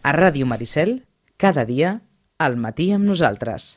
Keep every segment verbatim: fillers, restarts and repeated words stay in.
A Ràdio Maricel, cada dia, al matí amb nosaltres.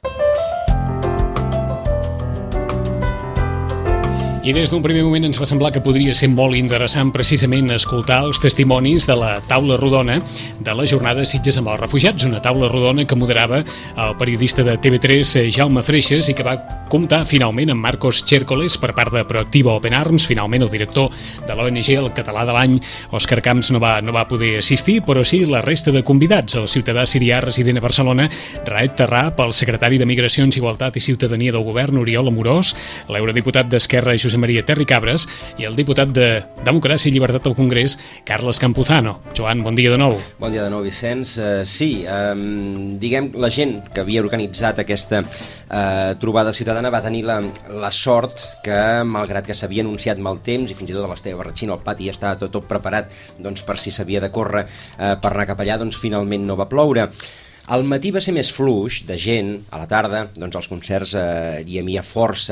I des d'un primer moment ens va semblar que podria ser molt interessant precisament escoltar els testimonis de la taula rodona de la jornada Sitges amb els refugiats, una taula rodona que moderava el periodista de T V tres Jaume Freixas i que va comptar finalment amb Marcos Chércoles per part de Proactiva Open Arms. Finalment el director de l'O N G, el català de l'any, Òscar Camps, no va, no va poder assistir, però sí la resta de convidats, el ciutadà sirià resident a Barcelona, Raed Tarrab, el secretari de Migracions, Igualtat i Ciutadania del Govern, Oriol Amorós, l'eurodiputat d'Esquerra, Josep Maria Terri Cabres, i el diputat de Democràcia i Llibertat al Congrés, Carles Campuzano. Joan, bon dia de nou. Bon dia de nou, Vicenç. Uh, sí, um, diguem, la gent que havia organitzat aquesta uh, trobada ciutadana va tenir la, la sort que, malgrat que s'havia anunciat mal temps i fins i tot a l'Esteve Barratxina al pati ja estava tot, tot preparat doncs, per si s'havia de córrer uh, per anar cap allà, doncs finalment no va ploure. Al matí va ser més fluix de gent, a la tarda doncs als concerts eh, hi havia força,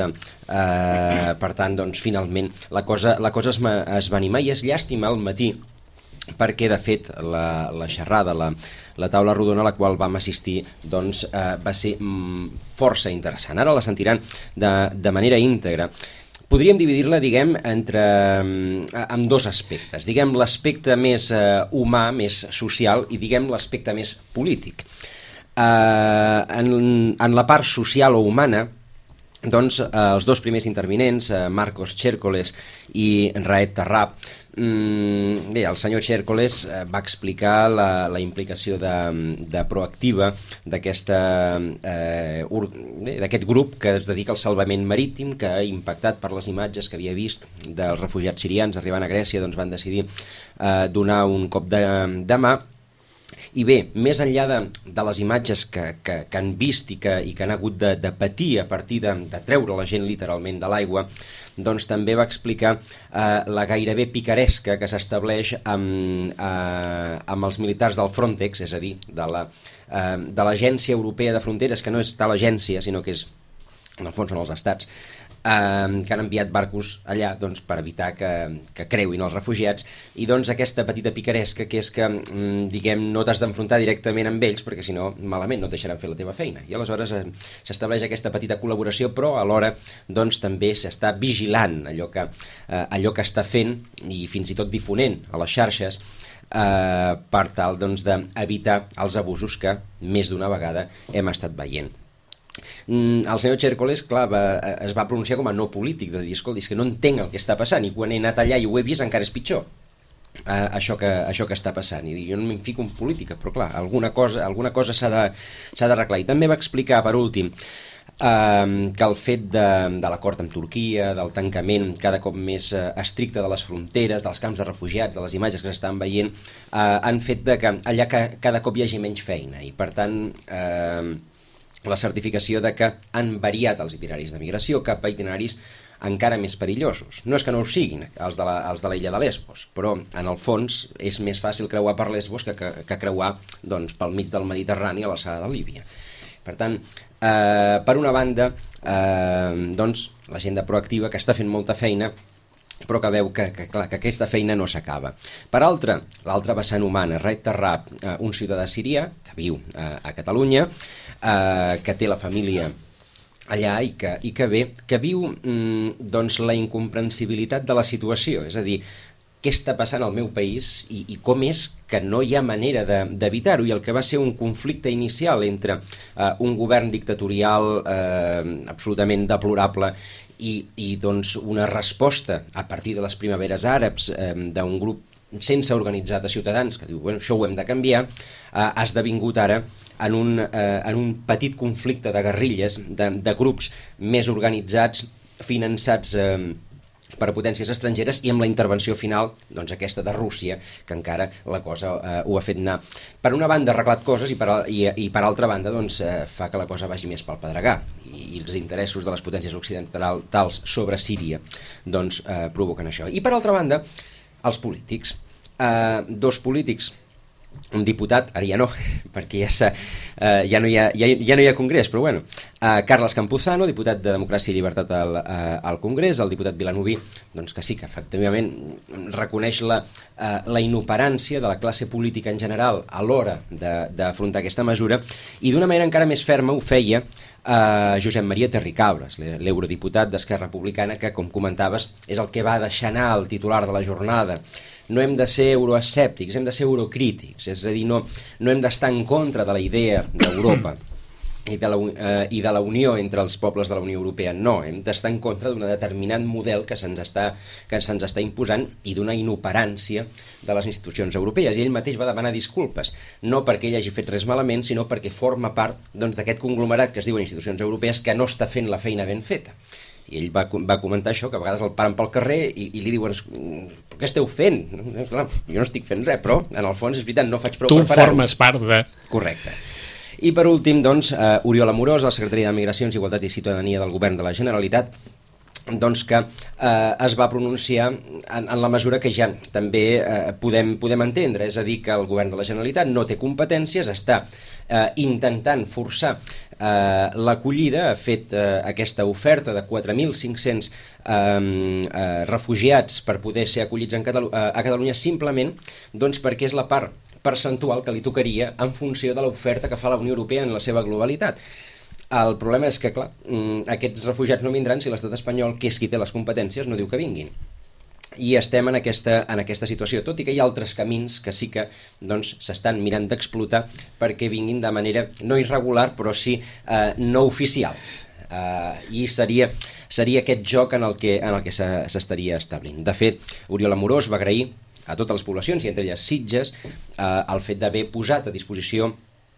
eh, per tant doncs finalment la cosa, la cosa es, es va animar i és llàstima al matí perquè de fet la, la xerrada, la, la taula rodona a la qual vam assistir doncs eh, va ser mm, força interessant. Ara la sentiran de, de manera íntegra. Podríem dividir-la, diguem, entre, amb dos aspectes. Diguem, l'aspecte més eh, humà, més social, i diguem, l'aspecte més polític. Eh, en, en la part social o humana, doncs, eh, els dos primers intervinents, eh, Marcos Chércoles i Raed Tarrab, mm, bé, el senyor Chércoles eh, va explicar la, la implicació de, de Proactiva d'aquesta eh, d'aquest grup que es dedica al salvament marítim, que ha impactat per les imatges que havia vist dels refugiats sirians arribant a Grècia, doncs van decidir eh, donar un cop de, de mà. I bé, més enllà de, de les imatges que, que, que han vist i que, i que han hagut de, de patir a partir de, de treure la gent literalment de l'aigua, doncs també va explicar eh, la gairebé picaresca que s'estableix amb, eh, amb els militars del Frontex, és a dir, de la, eh, de l'Agència Europea de Fronteres, que no és tal agència, sinó que és, en el fons són els estats, eh, que han enviat barcos allà doncs, per evitar que, que creuin els refugiats, i doncs aquesta petita picaresca que és que, diguem, no t'has d'enfrontar directament amb ells, perquè si no, malament, no et deixaran fer la teva feina. I aleshores eh, s'estableix aquesta petita col·laboració, però alhora doncs, també s'està vigilant allò que, eh, allò que està fent i fins i tot difonent a les xarxes, eh, per tal doncs, d'evitar els abusos que més d'una vegada hem estat veient. El senyor Chércoles, clar, va, es va pronunciar com a no polític, de dir, escolta, és que no entenc el que està passant, i quan he anat allà i ho he vist encara és pitjor, uh, això, que, això que està passant. I dic, jo no m'hi fico en política, però clar, alguna cosa, alguna cosa s'ha de, s'ha d'arreglar. I també va explicar, per últim, Uh, que el fet de, de l'acord amb Turquia, del tancament cada cop més uh, estricte de les fronteres, dels camps de refugiats, de les imatges que s'estan veient, uh, han fet de que allà que, cada cop hi hagi menys feina, i per tant uh, la certificació de que han variat els itineraris de migració cap a itineraris encara més perillosos. No és que no ho siguin els de la, els de l'illa de Lesbos, però en el fons és més fàcil creuar per Lesbos que, que, que creuar doncs, pel mig del Mediterrani a l'alçada de Líbia. Per tant, eh, per una banda, eh, doncs, la gent de Proactiva que està fent molta feina, però que veu que, que, clar, que aquesta feina no s'acaba. Per altra, l'altra vessant humana, Raed Tarrab, eh, un ciutadà sirià que viu eh, a Catalunya, eh, que té la família allà i que, i que ve, que viu mm, doncs, la incomprensibilitat de la situació, és a dir, què està passant al meu país i, i com és que no hi ha manera de, d'evitar-ho, i el que va ser un conflicte inicial entre eh, un govern dictatorial eh, absolutament deplorable i, i doncs, una resposta a partir de les primaveres àrabs eh, d'un grup sense organitzar de ciutadans que diu, bueno, això ho hem de canviar, eh, ha esdevingut ara en un, eh, en un petit conflicte de guerrilles, de, de grups més organitzats, finançats eh, per a potències estrangeres, i amb la intervenció final, doncs aquesta de Rússia, que encara la cosa eh, ho ha fet anar. Per una banda ha arreglat coses i per, i, i per altra banda doncs, eh, fa que la cosa vagi més pel pedregar, i, i els interessos de les potències occidentals sobre Síria doncs, eh, provoquen això. I per altra banda, els polítics. Eh, dos polítics un diputat, ara ja no, perquè ja, uh, ja, no hi ha, ja, ja no hi ha Congrés, però bueno, uh, Carles Campuzano, diputat de Democràcia i Llibertat al, uh, al Congrés, el diputat Vilanoví, doncs que sí, que efectivament reconeix la, uh, la inoperància de la classe política en general a l'hora d'afrontar aquesta mesura, i d'una manera encara més ferma ho feia uh, Josep Maria Terricabras, l'eurodiputat d'Esquerra Republicana, que, com comentaves, és el que va deixar anar el titular de la jornada. No hem de ser euroescèptics, hem de ser eurocrítics, és a dir, no, no hem d'estar en contra de la idea d'Europa i de, la, eh, i de la unió entre els pobles de la Unió Europea, no, hem d'estar en contra d'un determinat model que se'ns està, que se'ns està imposant i d'una inoperància de les institucions europees, i ell mateix va demanar disculpes, no perquè ell hagi fet res malament, sinó perquè forma part doncs, d'aquest conglomerat que es diuen institucions europees que no està fent la feina ben feta. I ell va, va comentar això, que a vegades el paren pel carrer i, i li diuen, què esteu fent? Clar, jo no estic fent res, però en el fons és veritat, no faig prou tu per parar-ho. Tu formes part de... Correcte. I per últim, doncs, uh, Oriol Amorós, el secretari de Migracions, Igualtat i Ciutadania del Govern de la Generalitat, doncs que eh, es va pronunciar en, en la mesura que ja també eh, podem, podem entendre, és a dir, que el Govern de la Generalitat no té competències, està eh, intentant forçar eh, l'acollida, ha fet eh, aquesta oferta de quatre mil cinc-cents eh, eh, refugiats per poder ser acollits en Catalu a Catalunya simplement doncs, perquè és la part percentual que li tocaria en funció de l'oferta que fa la Unió Europea en la seva globalitat. El problema és que, clar, aquests refugiats no vindran si l'estat espanyol, que és qui té les competències, no diu que vinguin. I estem en aquesta, en aquesta situació, tot i que hi ha altres camins que sí que doncs, s'estan mirant d'explotar perquè vinguin de manera no irregular, però sí eh, no oficial. Eh, I seria, seria aquest joc en el que, en el que s'estaria establint. De fet, Oriol Amorós va agrair a totes les poblacions, i entre elles Sitges, eh, el fet d'haver posat a disposició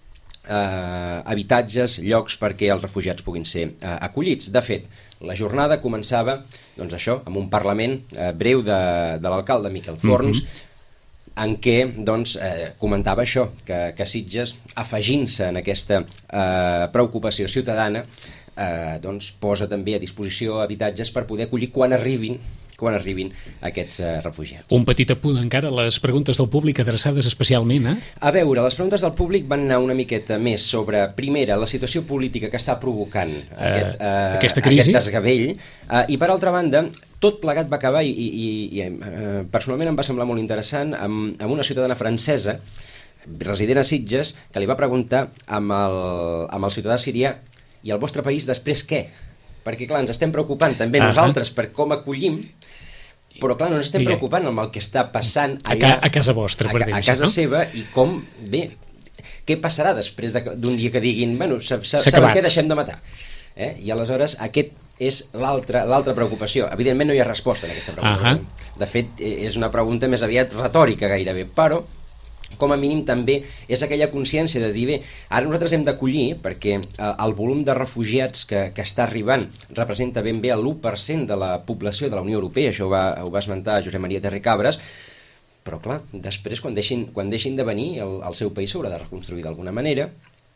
Uh, habitatges, llocs perquè els refugiats puguin ser uh, acollits. De fet, la jornada començava doncs això, amb un parlament uh, breu de, de l'alcalde Miquel Forns, mm-hmm. en què doncs, eh, comentava això, que, que Sitges, afegint-se en aquesta eh, preocupació ciutadana, eh, doncs, posa també a disposició habitatges per poder acollir quan arribin quan arribin aquests eh, refugiats. Un petit apunt encara, les preguntes del públic adreçades especialment, eh? A veure, les preguntes del públic van anar una miqueta més sobre, primera, la situació política que està provocant uh, aquest, uh, aquesta crisi, aquest desgavell, uh, i per altra banda, tot plegat va acabar, i, i, i uh, personalment em va semblar molt interessant, amb, amb una ciutadana francesa, resident a Sitges, que li va preguntar amb el, amb el ciutadà sirià, i el vostre país després què? Perquè, clar, ens estem preocupant també uh-huh. nosaltres per com acollim, però, clar, no ens estem preocupant amb el que està passant allà, a, a casa vostra, per a, a casa no? seva, i com, bé, què passarà després d'un dia que diguin, bueno, sabeu què, deixem de matar? Eh? I aleshores aquest és l'altra l'altra preocupació. Evidentment no hi ha resposta en aquesta pregunta. Uh-huh. De fet, és una pregunta més aviat retòrica gairebé, però com a mínim també és aquella consciència de dir, bé, ara nosaltres hem d'acollir, perquè eh, el volum de refugiats que, que està arribant representa ben bé l'u per cent de la població de la Unió Europea, això ho va, ho va esmentar Josep Maria Terricabras, però clar, després quan deixin, quan deixin de venir el, el seu país s'haurà de reconstruir d'alguna manera,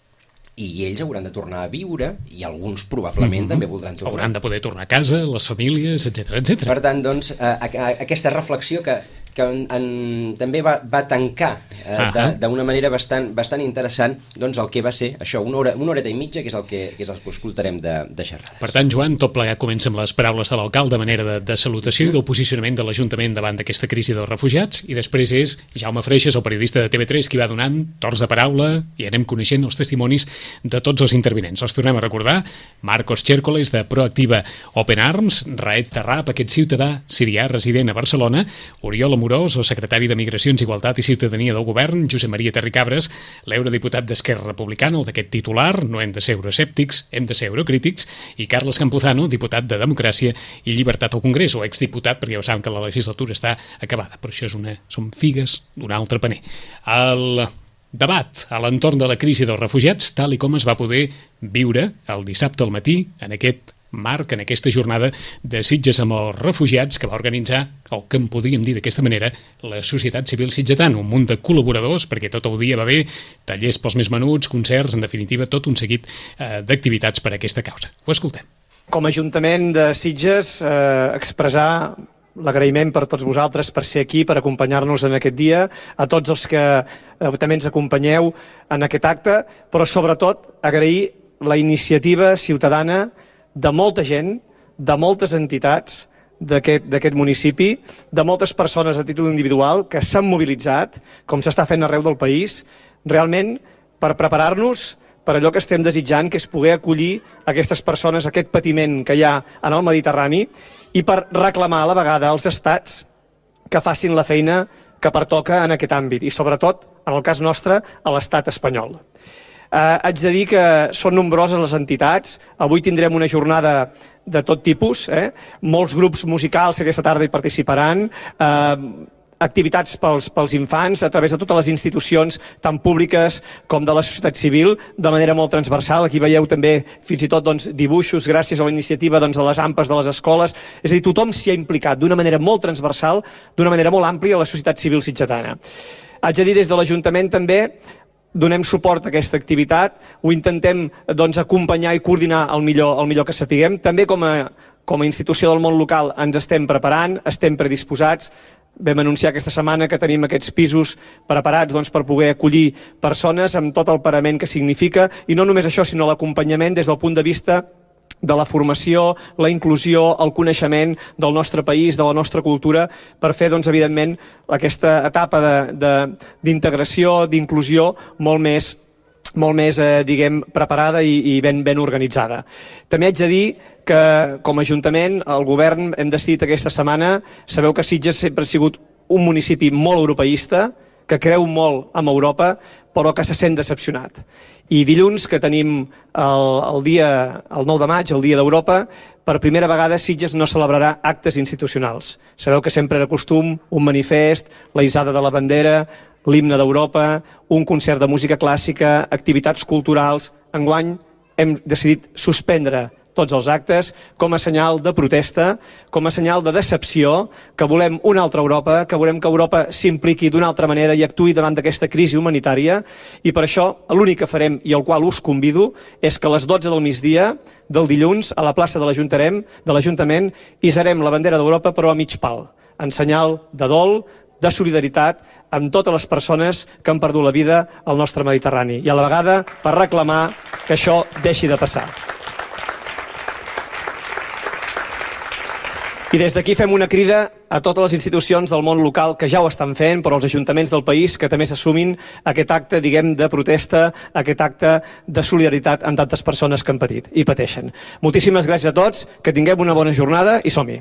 i ells hauran de tornar a viure, i alguns probablement mm-hmm. també voldran tornar. Hauran de poder tornar a casa, les famílies, etcètera, etcètera. Per tant, doncs, eh, a, a, aquesta reflexió que, que en, en, també va, va tancar eh, d'una manera bastant, bastant interessant doncs, el que va ser això, una, hora, una horeta i mitja, que és el que, que, és el que escoltarem de, de xerrades. Per tant, Joan, tot plegat comença amb les paraules de l'alcalde de manera de, de salutació mm. i del posicionament de l'Ajuntament davant d'aquesta crisi dels refugiats, i després és Jaume Freixas, el periodista de T V tres, qui va donant torns de paraula i anem coneixent els testimonis de tots els intervinents. Els tornem a recordar: Marcos Chércoles, de Proactiva Open Arms; Raed Tarrab, aquest ciutadà sirià resident a Barcelona; Oriol Amorós, el secretari de Migracions, Igualtat i Ciutadania del Govern; Josep Maria Terricabras, l'eurodiputat d'Esquerra Republicana, el d'aquest titular, no hem de ser euroescèptics, hem de ser eurocrítics; i Carles Campuzano, diputat de Democràcia i Llibertat al Congrés, o exdiputat, perquè ja ho saben que la legislatura està acabada, però això és una, són figues d'un altre paner. El debat a l'entorn de la crisi dels refugiats, tal i com es va poder viure el dissabte al matí en aquest marc, en aquesta jornada de Sitges amb els refugiats que va organitzar, o que en podríem dir d'aquesta manera, la societat civil sitgetana, un munt de col·laboradors, perquè tot el dia va haver tallers pels més menuts, concerts, en definitiva tot un seguit eh, d'activitats per a aquesta causa. Ho escoltem. Com a Ajuntament de Sitges, eh, expressar l'agraïment per tots vosaltres per ser aquí, per acompanyar-nos en aquest dia, a tots els que eh, també ens acompanyeu en aquest acte, però sobretot agrair la iniciativa ciutadana de molta gent, de moltes entitats d'aquest municipi, de moltes persones a títol individual que s'han mobilitzat, com s'està fent arreu del país, realment per preparar-nos per allò que estem desitjant, que és poder acollir aquestes persones, aquest patiment que hi ha en el Mediterrani, i per reclamar a la vegada als estats que facin la feina que pertoca en aquest àmbit, i sobretot, en el cas nostre, a l'estat espanyol. Eh, haig de dir que són nombroses les entitats. Avui tindrem una jornada de tot tipus, eh? Molts grups musicals que aquesta tarda hi participaran, eh, activitats pels, pels infants a través de totes les institucions, tant públiques com de la societat civil, de manera molt transversal. Aquí veieu també fins i tot doncs, dibuixos gràcies a la iniciativa doncs, de les AMPAs de les escoles. És a dir, tothom s'hi ha implicat d'una manera molt transversal, d'una manera molt àmplia a la societat civil sitgetana. Haig de dir, des de l'Ajuntament també donem suport a aquesta activitat, ho intentem doncs, acompanyar i coordinar el millor, el millor que sapiguem. També com a, com a institució del món local ens estem preparant, estem predisposats. Vam anunciar aquesta setmana que tenim aquests pisos preparats doncs, per poder acollir persones amb tot el parament que significa, i no només això, sinó l'acompanyament des del punt de vista de la formació, la inclusió, el coneixement del nostre país, de la nostra cultura, per fer, doncs, evidentment, aquesta etapa d'integració, d'inclusió molt més, molt més eh, diguem, preparada i, i ben, ben organitzada. També haig de dir que, com a Ajuntament, el govern hem decidit aquesta setmana, sabeu que Sitges sempre ha sigut un municipi molt europeista, que creu molt en Europa, però que se sent decepcionat. I dilluns, que tenim el, el, dia, el nou de maig, el Dia d'Europa, per primera vegada Sitges no celebrarà actes institucionals. Sabeu que sempre era costum un manifest, la hissada de la bandera, l'himne d'Europa, un concert de música clàssica, activitats culturals. Enguany hem decidit suspendre tots els actes com a senyal de protesta, com a senyal de decepció, que volem una altra Europa, que volem que Europa s'impliqui d'una altra manera i actuï davant d'aquesta crisi humanitària, i per això l'únic que farem, i al qual us convido, és que a les dotze del migdia del dilluns a la plaça de l'Ajuntament hissarem la bandera d'Europa però a mig pal, en senyal de dol, de solidaritat amb totes les persones que han perdut la vida al nostre Mediterrani, i a la vegada per reclamar que això deixi de passar. I des d'aquí fem una crida a totes les institucions del món local que ja ho estan fent, però els ajuntaments del país que també s'assumin aquest acte, diguem, de protesta, aquest acte de solidaritat amb tantes persones que han patit i pateixen. Moltíssimes gràcies a tots, que tinguem una bona jornada i som-hi.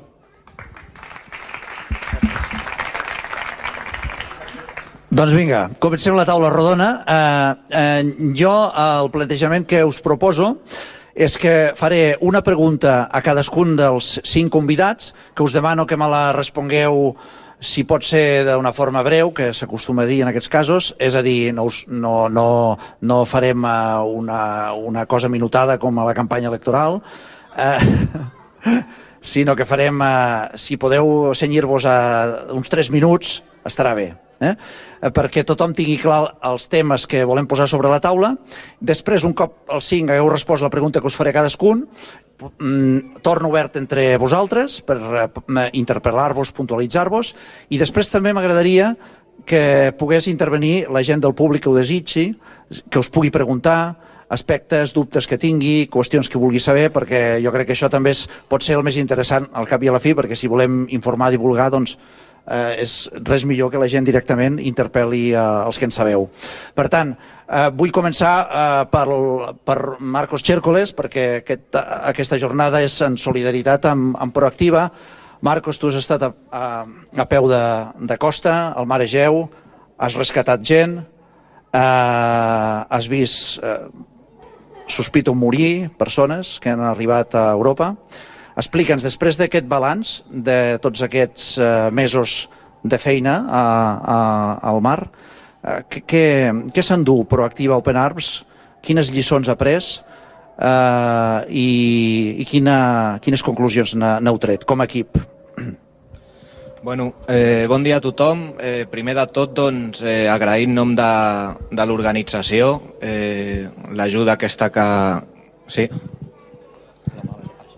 Doncs vinga, comencem la taula rodona. Eh, eh, jo el plantejament que us proposo és que faré una pregunta a cadascun dels cinc convidats, que us demano que me la respongueu, si pot ser d'una forma breu, que s'acostuma a dir en aquests casos, és a dir, no, us, no, no, no farem una, una cosa minutada com a la campanya electoral, eh, sinó que farem, eh, si podeu cenyir-vos a uns tres minuts, estarà bé. Eh? Perquè tothom tingui clar els temes que volem posar sobre la taula. Després, un cop els cinc hagueu respost la pregunta que us faré cadascun, torno obert entre vosaltres per interpel·lar-vos, puntualitzar-vos, i després també m'agradaria que pogués intervenir la gent del públic que ho desitgi, que us pugui preguntar aspectes, dubtes que tingui, qüestions que vulgui saber, perquè jo crec que això també és, pot ser el més interessant al cap i a la fi, perquè si volem informar, divulgar, doncs Eh, és res millor que la gent directament interpel·li eh, els que en sabeu. Per tant, eh, vull començar eh, per, per Marcos Chércoles, perquè aquest, aquesta jornada és en solidaritat amb, amb Proactiva. Marcos, tu has estat a, a, a peu de, de costa, al Mar Egeu, has rescatat gent, eh, has vist, eh, sospito morir, persones que han arribat a Europa. Explica'ns, després d'aquest balanç de tots aquests eh, mesos de feina a, a, al mar, eh, què, què s'endú Proactiva Open Arms? Quines lliçons ha pres eh, i, i quina, quines conclusions n'heu tret com a equip? Bueno, eh, bon dia a tothom. Eh, primer de tot, doncs, eh, agrair en nom de, de l'organització eh, l'ajuda aquesta que... Sí?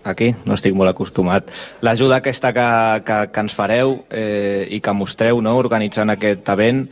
aquí, no estic molt acostumat. L'ajuda aquesta que, que, que ens fareu eh, i que mostreu, no?, organitzant aquest event.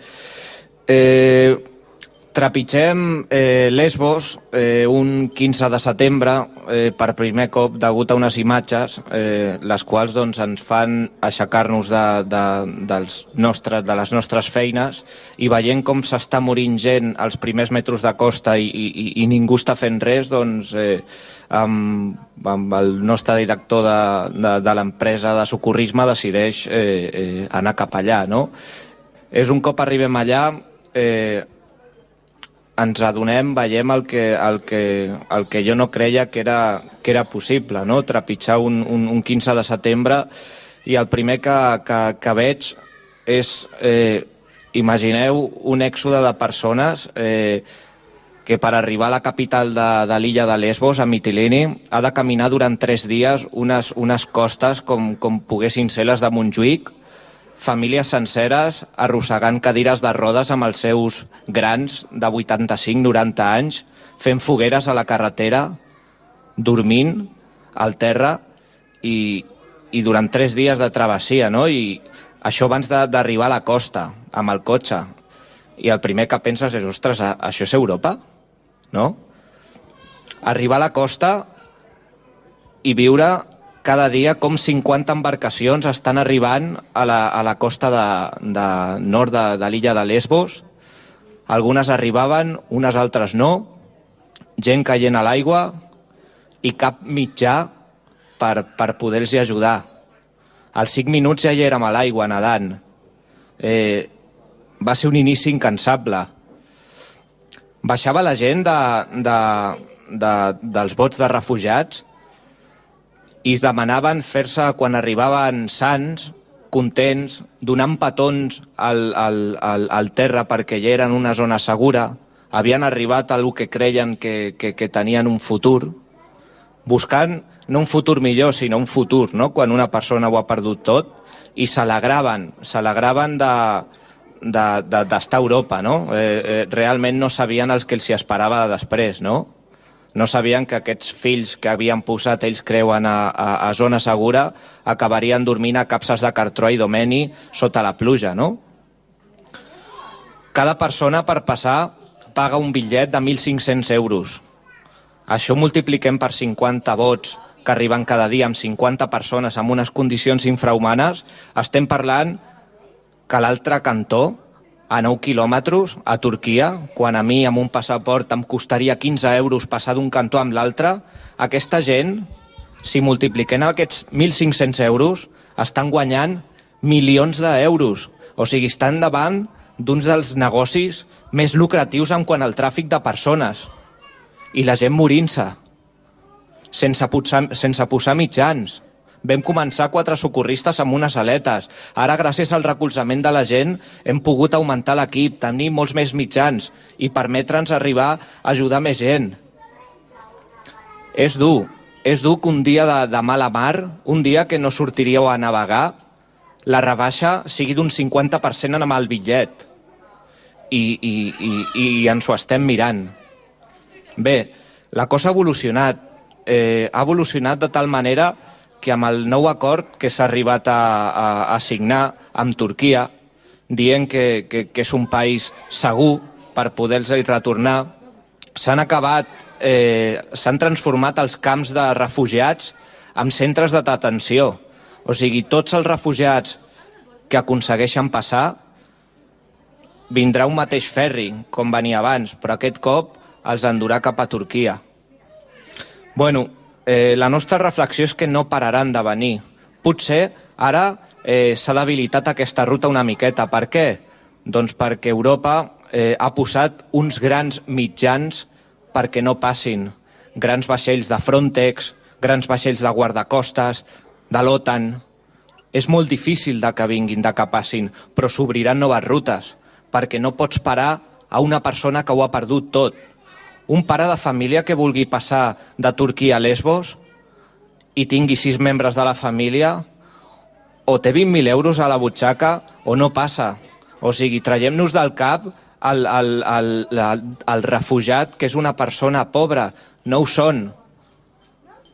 Eh, trepitgem eh, Lesbos eh, un quinze de setembre eh, per primer cop degut a unes imatges eh, les quals doncs, ens fan aixecar-nos de, de, dels nostres, de les nostres feines i veient com s'està morint gent als primers metres de costa i, i, i ningú està fent res, doncs eh, amb, amb el nostre director de, de, de l'empresa de socorrisme decideix eh, eh, anar cap allà, no? És un cop arribem allà eh, ens adonem, veiem el que, el que, el que jo no creia que era, que era possible, no? Trepitjar un, un, un quinze de setembre i el primer que, que, que veig és, eh, imagineu un èxode de persones eh, que per arribar a la capital de, de l'illa de Lesbos, a Mitilini, ha de caminar durant tres dies unes, unes costes com, com poguessin ser les de Montjuïc, famílies senceres arrossegant cadires de rodes amb els seus grans de vuitanta-cinc noranta anys, fent fogueres a la carretera, dormint al terra i, i durant tres dies de travessia, no? I això abans d'arribar a la costa, amb el cotxe. I el primer que penses és, ostres, això és Europa? No? Arribar a la costa i viure cada dia com cinquanta embarcacions estan arribant a la, a la costa de, de nord de, de l'illa de Lesbos. Algunes arribaven, unes altres no, gent caient a l'aigua i cap mitjà per, per poder-los ajudar. Als cinc minuts ja hi érem a l'aigua nedant. Eh, va ser un inici incansable. Baixava la gent de, de, de, dels bots de refugiats i es demanaven fer-se, quan arribaven sants, contents, donant petons al, al, al, al terra perquè ja eren una zona segura, havien arribat a el que creien que, que, que tenien un futur, buscant no un futur millor, sinó un futur, no?, quan una persona ho ha perdut tot, i s'alegraven, s'alegraven de, de, de, d'estar a Europa, no? Eh, eh, realment no sabien els que els hi esperava després, no? No sabien que aquests fills que havien posat, ells creuen, a, a, a zona segura, acabarien dormint a capses de cartró i domeni sota la pluja, no? Cada persona per passar paga un bitllet de mil cinc-cents euros. Això multipliquem per cinquanta bots que arriben cada dia amb cinquanta persones en unes condicions infrahumanes. Estem parlant que l'altre cantó, a nou quilòmetres, a Turquia, quan a mi amb un passaport em costaria quinze euros passar d'un cantó amb l'altre, aquesta gent, si multipliquem aquests mil cinc-cents euros, estan guanyant milions d'euros. O sigui, estan davant d'uns dels negocis més lucratius en quant al tràfic de persones. I la gent morint-se, sense posar, sense posar mitjans. Vam començar quatre socorristes amb unes aletes. Ara, gràcies al recolzament de la gent, hem pogut augmentar l'equip, tenir molts més mitjans i permetre'ns arribar a ajudar més gent. És dur. És dur que un dia de, de mala mar, un dia que no sortiríeu a navegar, la rebaixa sigui d'un cinquanta per cent amb el bitllet. I, i, i, i ens ho estem mirant. Bé, la cosa ha evolucionat. Eh, ha evolucionat de tal manera que amb el nou acord que s'ha arribat a, a, a signar amb Turquia, dient que, que, que és un país segur per poder-los retornar, s'han acabat, eh, s'han transformat els camps de refugiats en centres de detenció. O sigui, tots els refugiats que aconsegueixen passar, vindrà un mateix ferri, com venia abans, però aquest cop els endurà cap a Turquia. Bueno, Eh, la nostra reflexió és que no pararan de venir. Potser ara eh, s'ha debilitat aquesta ruta una miqueta. Per què? Doncs perquè Europa eh, ha posat uns grans mitjans perquè no passin. Grans vaixells de Frontex, grans vaixells de guardacostes, de l'OTAN. És molt difícil de que vinguin, de que passin, però s'obriran noves rutes, perquè no pots parar a una persona que ho ha perdut tot. Un pare de família que vulgui passar de Turquia a Lesbos i tingui sis membres de la família, o té vint mil euros a la butxaca o no passa. O sigui, traiem-nos del cap el, el, el, el, el refugiat que és una persona pobra. No ho són.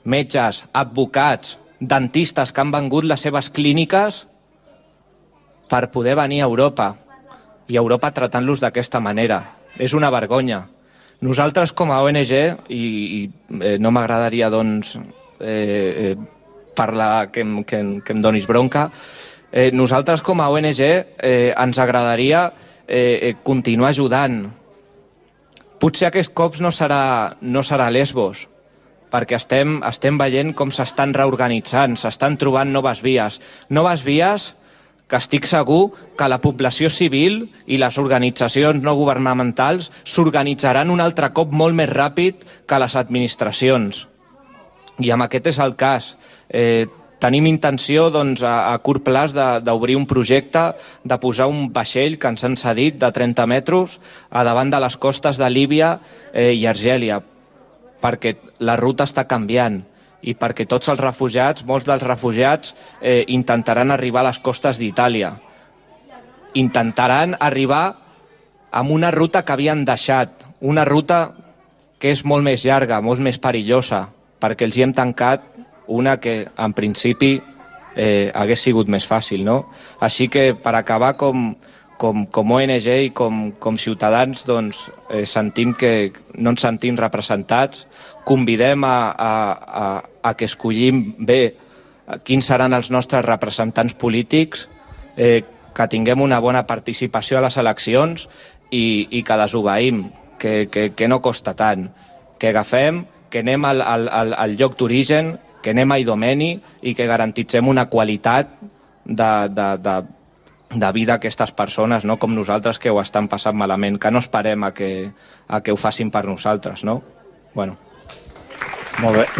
metges, advocats, dentistes que han vengut les seves clíniques per poder venir a Europa i a Europa tratant-los d'aquesta manera. És una vergonya. Nosaltres com a O N G, i, i eh, no m'agradaria doncs eh, parlar que em, que, em, que em donis bronca, eh, nosaltres com a O N G eh, ens agradaria eh, continuar ajudant. Potser aquests cops no serà, no serà Lesbos, perquè estem, estem veient com s'estan reorganitzant, s'estan trobant noves vies. Noves vies que estic segur que la població civil i les organitzacions no governamentals s'organitzaran un altre cop molt més ràpid que les administracions. I amb aquest és el cas. Eh, tenim intenció doncs, a, a curt plaç d'obrir un projecte, de posar un vaixell que ens han cedit de trenta metres a davant de les costes de Líbia eh, i Argèlia, perquè la ruta està canviant i perquè tots els refugiats, molts dels refugiats, eh, intentaran arribar a les costes d'Itàlia. Intentaran arribar amb una ruta que havien deixat, una ruta que és molt més llarga, molt més perillosa, perquè els hi hem tancat una que, en principi, eh, hagués sigut més fàcil, no? Així que, per acabar, com, com, com O N G i com, com ciutadans, doncs, eh, sentim que no ens sentim representats. Convidem a, a, a, a que escollim bé quins seran els nostres representants polítics, eh, que tinguem una bona participació a les eleccions i, i que desobeïm, que, que, que no costa tant, que agafem, que anem al, al, al, al lloc d'origen, que anem a Idomeni i que garantitzem una qualitat de, de, de, de vida a aquestes persones, no com nosaltres que ho estan passant malament, que no esperem a que, a que ho facin per nosaltres, no? Bueno. Molt bé.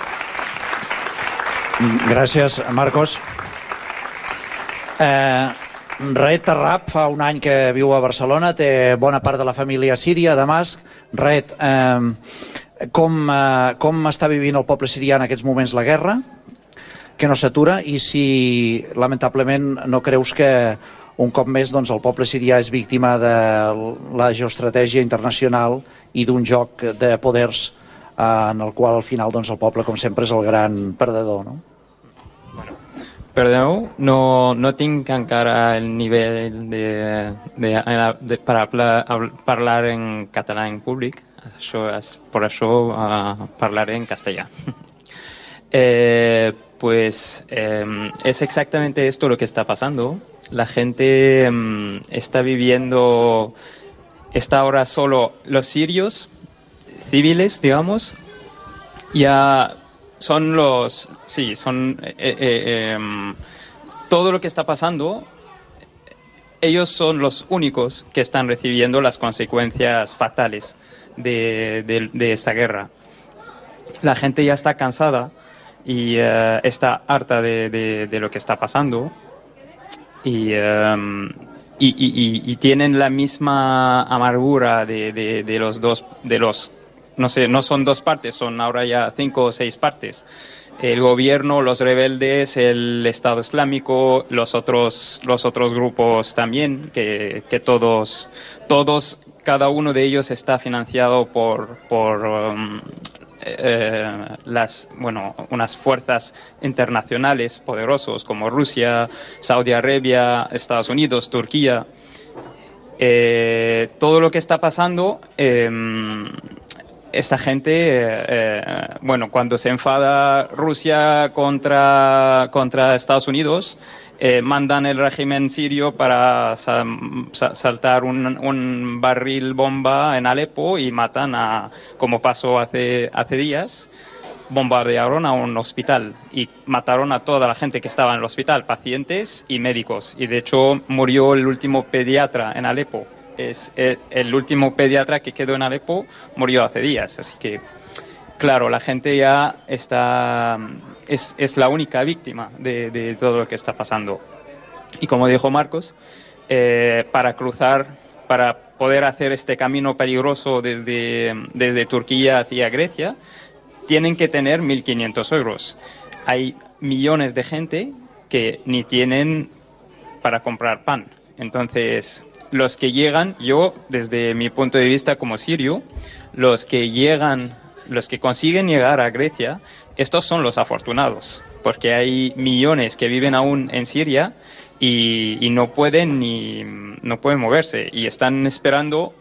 Gràcies, Marcos. Eh, Raed Tarrab fa un any que viu a Barcelona, té bona part de la família a Síria, a Damasc. Raed, eh, com, eh, com està vivint el poble sirià en aquests moments la guerra, que no s'atura, i si lamentablement no creus que un cop més doncs, el poble sirià és víctima de la geoestratègia internacional i d'un joc de poders en el qual al final doncs, el poble, com sempre, és el gran perdedor, no? Bueno, perdoneu, no, no tinc encara el nivell de, de, de, per parlar en català en públic, això és, per això uh, parlaré en castellà. eh, pues eh, es exactamente esto lo que está pasando. La gente um, está viviendo, está ahora solo los sirios, civiles, digamos, ya son los, sí, son eh, eh, eh, todo lo que está pasando, ellos son los únicos que están recibiendo las consecuencias fatales de, de, de esta guerra. La gente ya está cansada y uh, está harta de, de, de lo que está pasando y, um, y, y, y, y tienen la misma amargura de, de, de los dos, de los no sé, no son dos partes, son ahora ya cinco o seis partes. El gobierno, los rebeldes, el Estado Islámico, los otros, los otros grupos también, que, que todos, todos, cada uno de ellos está financiado por, por um, eh, las, bueno, unas fuerzas internacionales poderosos como Rusia, Saudi Arabia, Estados Unidos, Turquía. Eh, todo lo que está pasando... Eh, Esta gente, eh, eh, bueno, cuando se enfada Rusia contra, contra Estados Unidos, eh, mandan el régimen sirio para sa sa saltar un, un barril bomba en Alepo y matan a, como pasó hace, hace días, bombardearon a un hospital y mataron a toda la gente que estaba en el hospital, pacientes y médicos. Y de hecho murió el último pediatra en Alepo. Es el último pediatra que quedó en Alepo, murió hace días, así que claro, la gente ya está, es, es la única víctima de, de todo lo que está pasando. Y como dijo Marcos, eh, para cruzar, para poder hacer este camino peligroso desde, desde Turquía hacia Grecia, tienen que tener mil quinientos euros. Hay millones de gente que ni tienen para comprar pan. Entonces, los que llegan, yo desde mi punto de vista como sirio, los que llegan los que consiguen llegar a Grecia, estos son los afortunados, porque hay millones que viven aún en Siria y, y no pueden ni no pueden moverse y están esperando.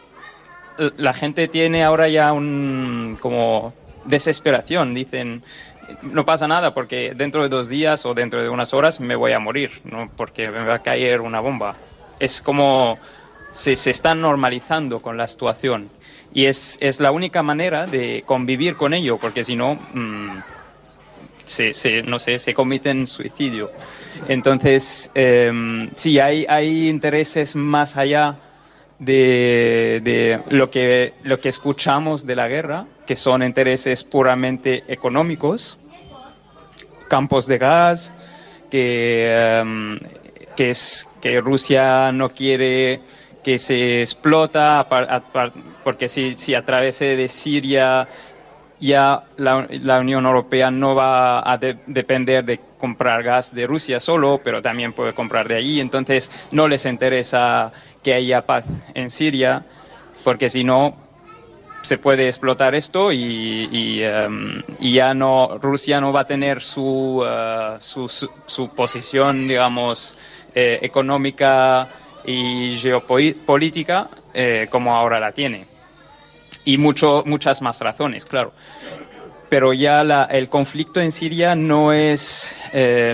La gente tiene ahora ya un como desesperación, dicen no pasa nada porque dentro de dos días o dentro de unas horas me voy a morir, ¿no? Porque me va a caer una bomba. Es como se, se está normalizando con la situación y es, es la única manera de convivir con ello, porque si no, mmm, se, se, no sé, se cometen suicidio. Entonces, eh, sí, hay, hay intereses más allá de, de lo que, lo que escuchamos de la guerra, que son intereses puramente económicos, campos de gas, que, um, que, es, que Rusia no quiere que se explota, porque si, si a través de Siria ya la, la Unión Europea no va a de, depender de comprar gas de Rusia solo, pero también puede comprar de allí, entonces no les interesa que haya paz en Siria, porque si no se puede explotar esto y, y, um, y ya no Rusia no va a tener su, uh, su, su, su posición, digamos, eh, económica y geopolítica eh, como ahora la tiene. Y mucho, muchas más razones, claro. Pero ya la, el conflicto en Siria no es eh,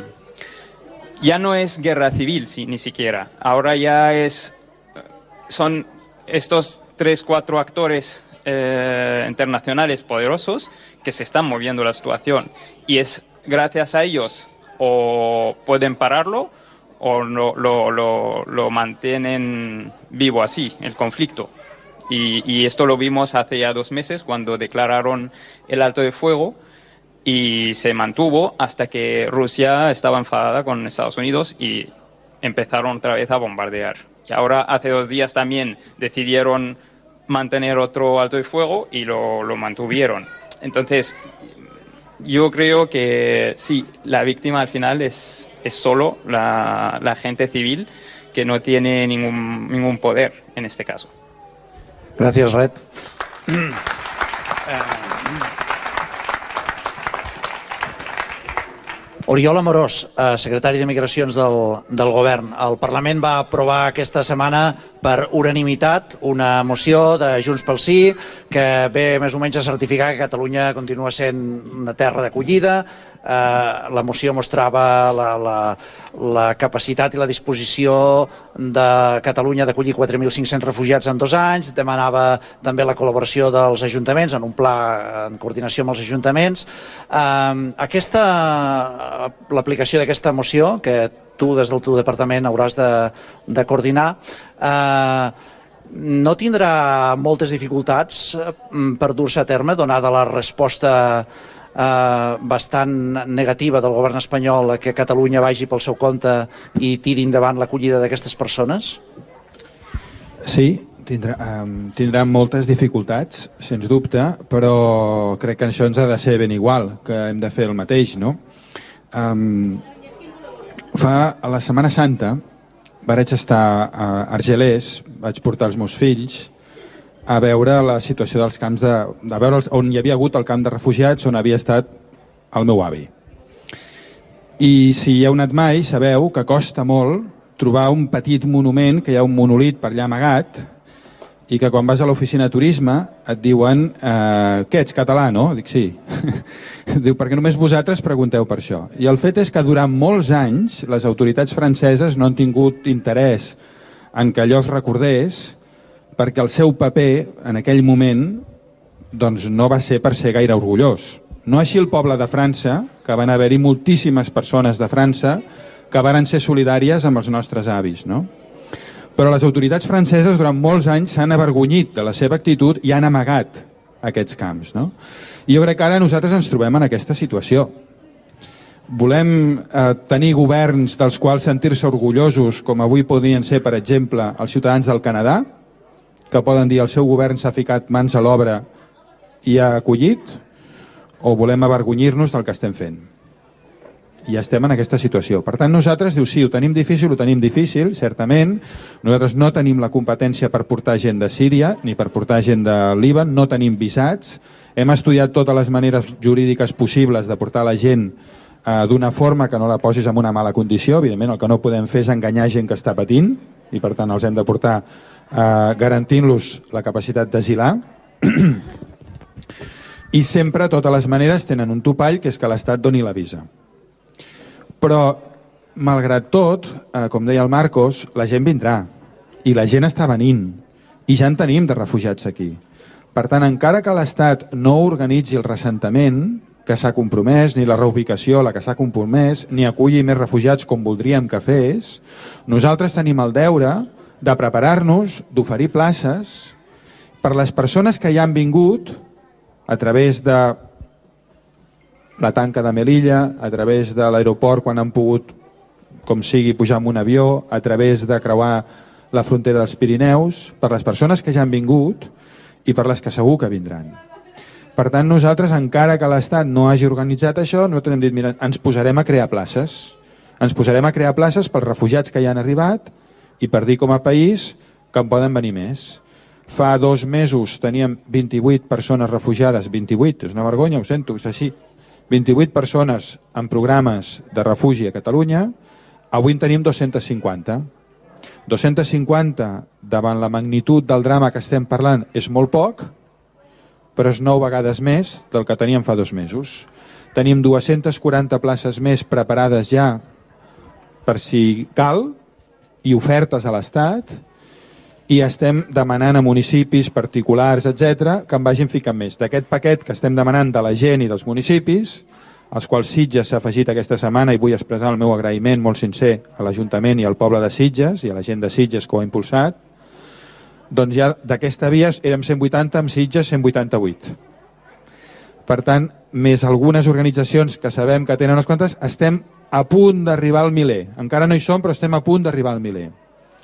ya no es guerra civil, sí, ni siquiera. Ahora ya es son estos tres, cuatro actores eh, internacionales poderosos que se están moviendo la situación. Y es gracias a ellos o pueden pararlo o lo, lo, lo, lo mantienen vivo así, el conflicto. Y, y esto lo vimos hace ya dos meses cuando declararon el alto de fuego y se mantuvo hasta que Rusia estaba enfadada con Estados Unidos y empezaron otra vez a bombardear. Y ahora hace dos días también decidieron mantener otro alto de fuego y lo, lo mantuvieron. Entonces, yo creo que sí, la víctima al final es, es solo la, la gente civil que no tiene ningún, ningún poder en este caso. Gràcies, Red. Oriol Amorós, secretari de Migracions del, del Govern. El Parlament va aprovar aquesta setmana per unanimitat una moció de Junts pel Sí que ve més o menys a certificar que Catalunya continua sent una terra d'acollida. Eh, la moció mostrava la, la, la capacitat i la disposició de Catalunya d'acollir quatre mil cinc-cents refugiats en dos anys, demanava també la col·laboració dels ajuntaments en un pla en coordinació amb els ajuntaments. Eh, aquesta, l'aplicació d'aquesta moció, que tu des del teu departament hauràs de, de coordinar, eh, no tindrà moltes dificultats per dur-se a terme, donada la resposta Eh, bastant negativa del govern espanyol que Catalunya vagi pel seu compte i tiri endavant l'acollida d'aquestes persones? Sí, tindrà, um, tindrà moltes dificultats, sens dubte, però crec que això ens ha de ser ben igual, que hem de fer el mateix, no? Um, fa, a la Setmana Santa vaig estar a Argelers, vaig portar els meus fills a veure la situació dels camps de, de veure els, on hi havia hagut el camp de refugiats on havia estat el meu avi. I si hi heu anat mai sabeu que costa molt trobar un petit monument, que hi ha un monolit per allà amagat, i que quan vas a l'oficina de turisme et diuen eh, què ets, català, no? Dic sí. Diu, perquè només vosaltres pregunteu per això. I el fet és que durant molts anys les autoritats franceses no han tingut interès en que allò es recordés, perquè el seu paper en aquell moment doncs, no va ser per ser gaire orgullós. No així el poble de França, que van haver-hi moltíssimes persones de França que varen ser solidàries amb els nostres avis. No? Però les autoritats franceses durant molts anys s'han avergonyit de la seva actitud i han amagat aquests camps. No? I jo crec que ara nosaltres ens trobem en aquesta situació. Volem eh, tenir governs dels quals sentir-se orgullosos, com avui podrien ser, per exemple, els ciutadans del Canadà, que poden dir el seu govern s'ha ficat mans a l'obra i ha acollit, o volem avergonyir-nos del que estem fent? i estem en aquesta situació. Per tant, nosaltres, diu, sí, ho tenim difícil, ho tenim difícil, certament. Nosaltres no tenim la competència per portar gent de Síria ni per portar gent de Líban, no tenim visats. Hem estudiat totes les maneres jurídiques possibles de portar la gent eh, d'una forma que no la posis en una mala condició. Evidentment, el que no podem fer és enganyar gent que està patint i, per tant, els hem de portar eh, garantint-los la capacitat d'asilar. I sempre, totes les maneres, tenen un topall, que és que l'Estat doni la visa. Però, malgrat tot, eh, com deia el Marcos, la gent vindrà i la gent està venint i ja en tenim de refugiats aquí. Per tant, encara que l'Estat no organitzi el reassentament que s'ha compromès, ni la reubicació a la que s'ha compromès, ni aculli més refugiats com voldríem que fes, nosaltres tenim el deure de preparar-nos, d'oferir places per les persones que ja han vingut a través de la tanca de Melilla, a través de l'aeroport quan han pogut, com sigui, pujar en un avió, a través de creuar la frontera dels Pirineus, per les persones que ja han vingut i per les que segur que vindran. Per tant, nosaltres, encara que l'Estat no hagi organitzat això, nosaltres hem dit, mira, ens posarem a crear places. Ens posarem a crear places pels refugiats que ja han arribat i per dir com a país que en poden venir més. Fa dos mesos teníem vint-i-vuit persones refugiades, vint-i-vuit, és una vergonya, ho sento, és així, vint-i-vuit persones en programes de refugi a Catalunya, avui en tenim dos-centes cinquanta. dos-centes cinquanta davant la magnitud del drama que estem parlant és molt poc, però és nou vegades més del que teníem fa dos mesos. Tenim dues-centes quaranta places més preparades ja per si cal i ofertes a l'Estat, i estem demanant a municipis particulars, etcètera, que en vagin ficant més. D'aquest paquet que estem demanant de la gent i dels municipis, als quals Sitges s'ha afegit aquesta setmana, i vull expressar el meu agraïment molt sincer a l'Ajuntament i al poble de Sitges i a la gent de Sitges que ho ha impulsat, doncs ja d'aquesta via érem cent vuitanta, amb Sitges cent vuitanta-vuit. Per tant, més algunes organitzacions que sabem que tenen unes quantes, estem a punt d'arribar al miler. Encara no hi som, però estem a punt d'arribar al miler.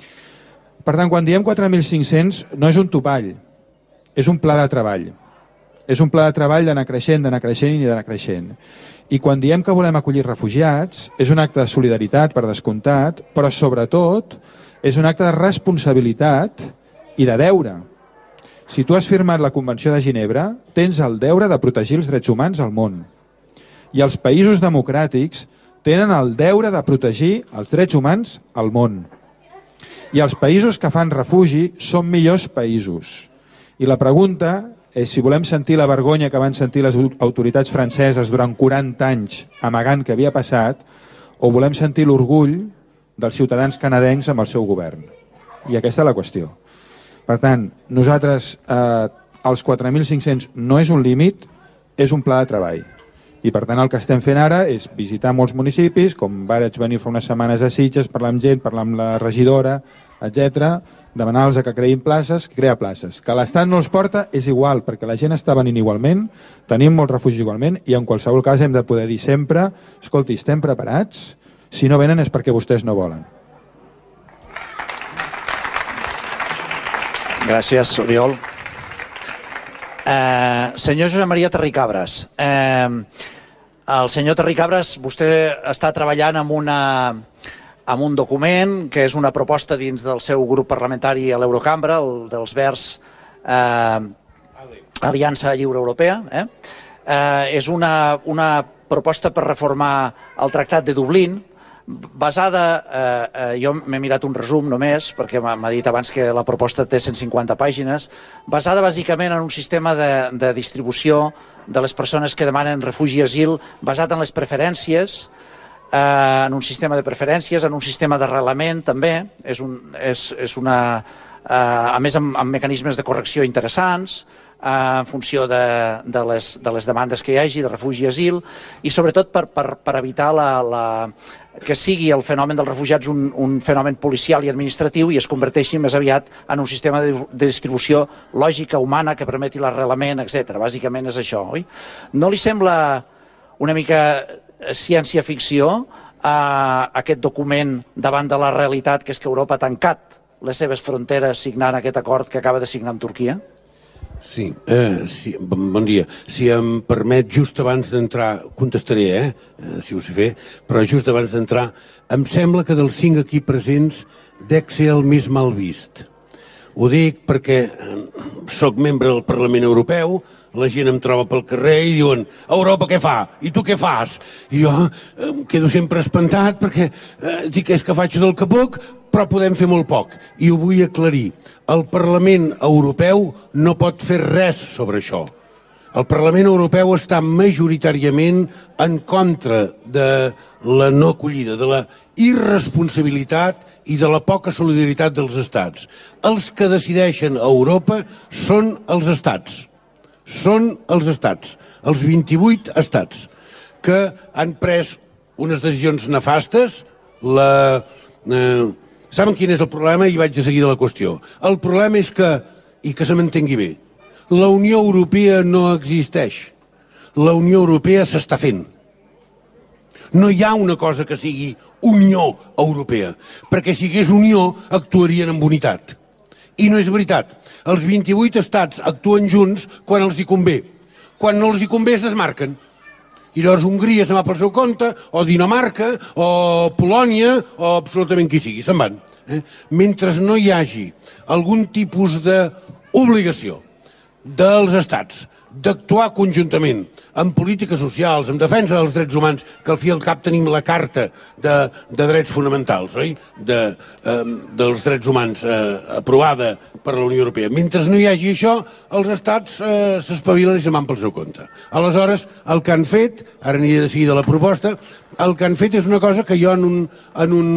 Per tant, quan diem quatre mil cinc-cents, no és un topall, és un pla de treball. És un pla de treball d'anar creixent, d'anar creixent i d'anar creixent. I quan diem que volem acollir refugiats, és un acte de solidaritat, per descomptat, però sobretot és un acte de responsabilitat i de deure. Si tu has firmat la Convenció de Ginebra, tens el deure de protegir els drets humans al món. I els països democràtics tenen el deure de protegir els drets humans al món. I els països que fan refugi són millors països. I la pregunta és si volem sentir la vergonya que van sentir les autoritats franceses durant quaranta anys amagant que havia passat, o volem sentir l'orgull dels ciutadans canadencs amb el seu govern. I aquesta és la qüestió. Per tant, nosaltres, eh, els quatre mil cinc-cents no és un límit, és un pla de treball. I per tant el que estem fent ara és visitar molts municipis, com vaig venir fa unes setmanes a Sitges, parlar amb gent, parlar amb la regidora, etcètera, demanar-los que creïn places, crear places. Que l'Estat no els porta és igual, perquè la gent està venint igualment, tenim molts refugis igualment, i en qualsevol cas hem de poder dir sempre, escolti, estem preparats, si no venen és perquè vostès no volen. Gràcies, Oriol. Eh, senyor Josep Maria Terricabras, eh, el senyor Terricabras, vostè està treballant amb, una, amb un document que és una proposta dins del seu grup parlamentari a l'Eurocambra, el dels Verds, eh, Aliança Lliure Europea. Eh? Eh, és una, una proposta per reformar el Tractat de Dublín, basada, eh, eh, jo m'he mirat un resum només, perquè m'ha dit abans que la proposta té cent cinquanta pàgines, basada bàsicament en un sistema de, de distribució de les persones que demanen refugi i asil, basat en les preferències, eh, en un sistema de preferències, en un sistema d'arrelament també, és, un, és, és una, eh, a més amb, amb mecanismes de correcció interessants, eh, en funció de, de, les, de les demandes que hi hagi, de refugi i asil, i sobretot per, per, per evitar la, la que sigui el fenomen dels refugiats un, un fenomen policial i administratiu i es converteixi més aviat en un sistema de, de distribució lògica, humana, que permeti l'arrelament, etcètera. Bàsicament és això, oi? No li sembla una mica ciència-ficció eh, aquest document davant de la realitat, que és que Europa ha tancat les seves fronteres signant aquest acord que acaba de signar amb Turquia? Sí, eh, sí, bon dia. Si em permet, just abans d'entrar, contestaré, eh, eh, si ho sé fer, però just abans d'entrar, em sembla que dels cinc aquí presents dec ser el més mal vist. Ho dic perquè eh, sóc membre del Parlament Europeu, la gent em troba pel carrer i diuen Europa què fa? I tu què fas? I jo eh, em quedo sempre espantat perquè eh, dic és que faig del que puc, però podem fer molt poc. I ho vull aclarir. El Parlament Europeu no pot fer res sobre això. El Parlament Europeu està majoritàriament en contra de la no acollida, de la irresponsabilitat i de la poca solidaritat dels estats. Els que decideixen a Europa són els estats. Són els estats, els vint-i-vuit estats, que han pres unes decisions nefastes. La, eh, saben quin és el problema? I vaig de seguida a la qüestió. El problema és que, i que se m'entengui bé, la Unió Europea no existeix. La Unió Europea s'està fent. No hi ha una cosa que sigui Unió Europea, perquè si hagués Unió actuarien amb unitat. I no és veritat. Els vint-i-vuit estats actuen junts quan els hi convé. Quan no els hi convé es desmarquen. I llavors Hongria se'n va pel seu compte, o Dinamarca, o Polònia, o absolutament qui sigui, se'n van. Eh? Mentre no hi hagi algun tipus d'obligació dels estats d'actuar conjuntament en polítiques socials, en defensa dels drets humans, que al fi i al cap tenim la Carta de, de Drets Fonamentals, oi? De, eh, dels drets humans eh, aprovada per la Unió Europea. Mentre no hi hagi això, els estats eh, s'espavilen i se'n van pel seu compte. Aleshores, el que han fet, ara aniré de seguida a la proposta, el que han fet és una cosa que jo en un, en un,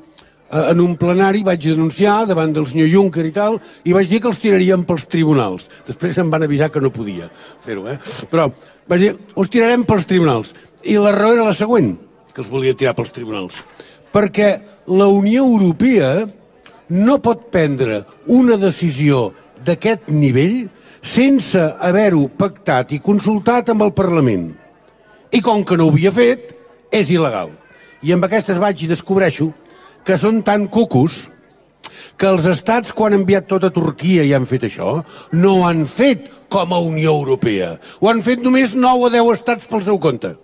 en un plenari vaig denunciar davant del senyor Juncker i tal, i vaig dir que els tiraríem pels tribunals. Després em van avisar que no podia fer-ho, eh? Però vaig dir, els tirarem pels tribunals. I la raó era la següent, que els volia tirar pels tribunals. Perquè la Unió Europea no pot prendre una decisió d'aquest nivell sense haver-ho pactat i consultat amb el Parlament. I com que no ho havia fet, és il·legal. I amb aquestes vaig i descobreixo que són tan cucos que els estats, quan han enviat tot a Turquia i han fet això, no han fet com a Unió Europea. Ho han fet només nou o deu estats pel seu compte.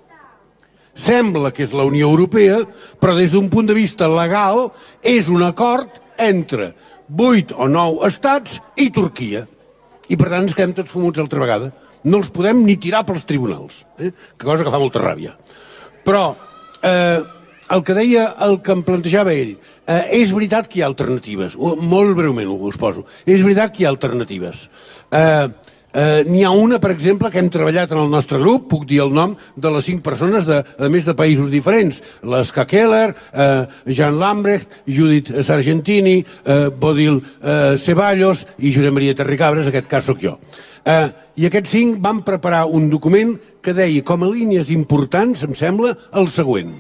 Sembla que és la Unió Europea, però des d'un punt de vista legal és un acord entre vuit o nou estats i Turquia. I per tant ens quedem tots fumuts altra vegada. No els podem ni tirar pels tribunals, eh? Que cosa que fa molta ràbia. Però eh, el que deia, el que em plantejava ell, eh, és veritat que hi ha alternatives, molt breument us poso, és veritat que hi ha alternatives. Eh, eh, N'hi ha una, per exemple, que hem treballat en el nostre grup, puc dir el nom de les cinc persones, de, a més de països diferents, l'Ska Keller, eh, Jean Lambrecht, Judith Sargentini, eh, Bodil eh, Ceballos i Josep Maria Terricabres, en aquest cas sóc jo. Eh, I aquests cinc van preparar un document que deia, com a línies importants, em sembla, el següent.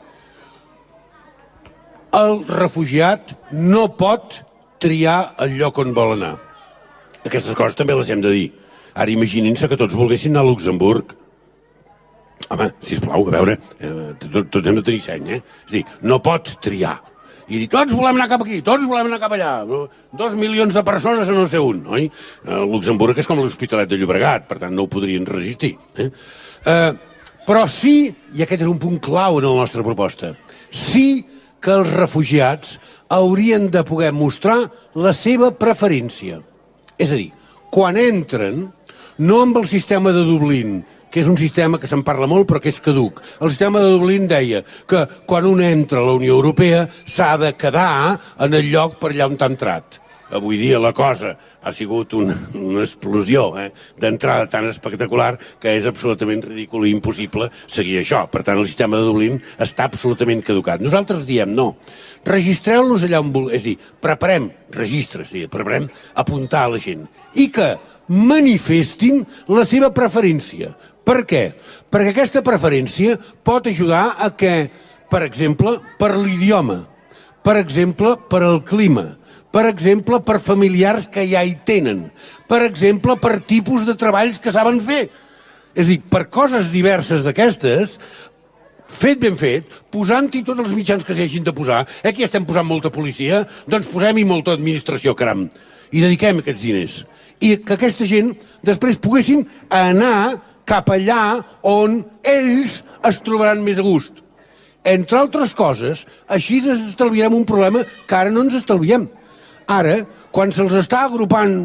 El refugiat no pot triar el lloc on vol anar. Aquestes coses també les hem de dir. Ara imaginin-se que tots volguessin anar a Luxemburg. Home, sisplau, a veure, eh, tots, tots hem de tenir seny, eh? És a dir, no pot triar. I dir, tots volem anar cap aquí, tots volem anar cap allà. Dos milions de persones a no sé un, oi? Eh, Luxemburg és com l'Hospitalet de Llobregat, per tant no ho podrien resistir. Eh? Eh, però sí, i aquest és un punt clau en la nostra proposta, sí que els refugiats haurien de poder mostrar la seva preferència. És a dir, quan entren, no amb el sistema de Dublín, que és un sistema que se'n parla molt però que és caduc. El sistema de Dublín deia que quan un entra a la Unió Europea s'ha de quedar en el lloc per allà on t'ha entrat. Avui dia la cosa ha sigut una, una explosió eh, d'entrada tan espectacular que és absolutament ridícul i impossible seguir això. Per tant, el sistema de Dublín està absolutament caducat. Nosaltres diem no. Registreu-los allà on vulgueu. És a dir, preparem registres, sí, preparem apuntar a la gent. I que manifestin la seva preferència. Per què? Perquè aquesta preferència pot ajudar a que, per exemple, per l'idioma, per exemple, per el clima, per exemple, per familiars que ja hi tenen, per exemple, per tipus de treballs que saben fer. És a dir, per coses diverses d'aquestes, fet ben fet, posant-hi tots els mitjans que s'hi hagin de posar, eh, aquí estem posant molta policia, doncs posem-hi molta administració, caram, i dediquem aquests diners. i que aquesta gent després poguessin anar cap allà on ells es trobaran més a gust. Entre altres coses, així ens estalviarem un problema que ara no ens estalviem. Ara, quan se'ls està agrupant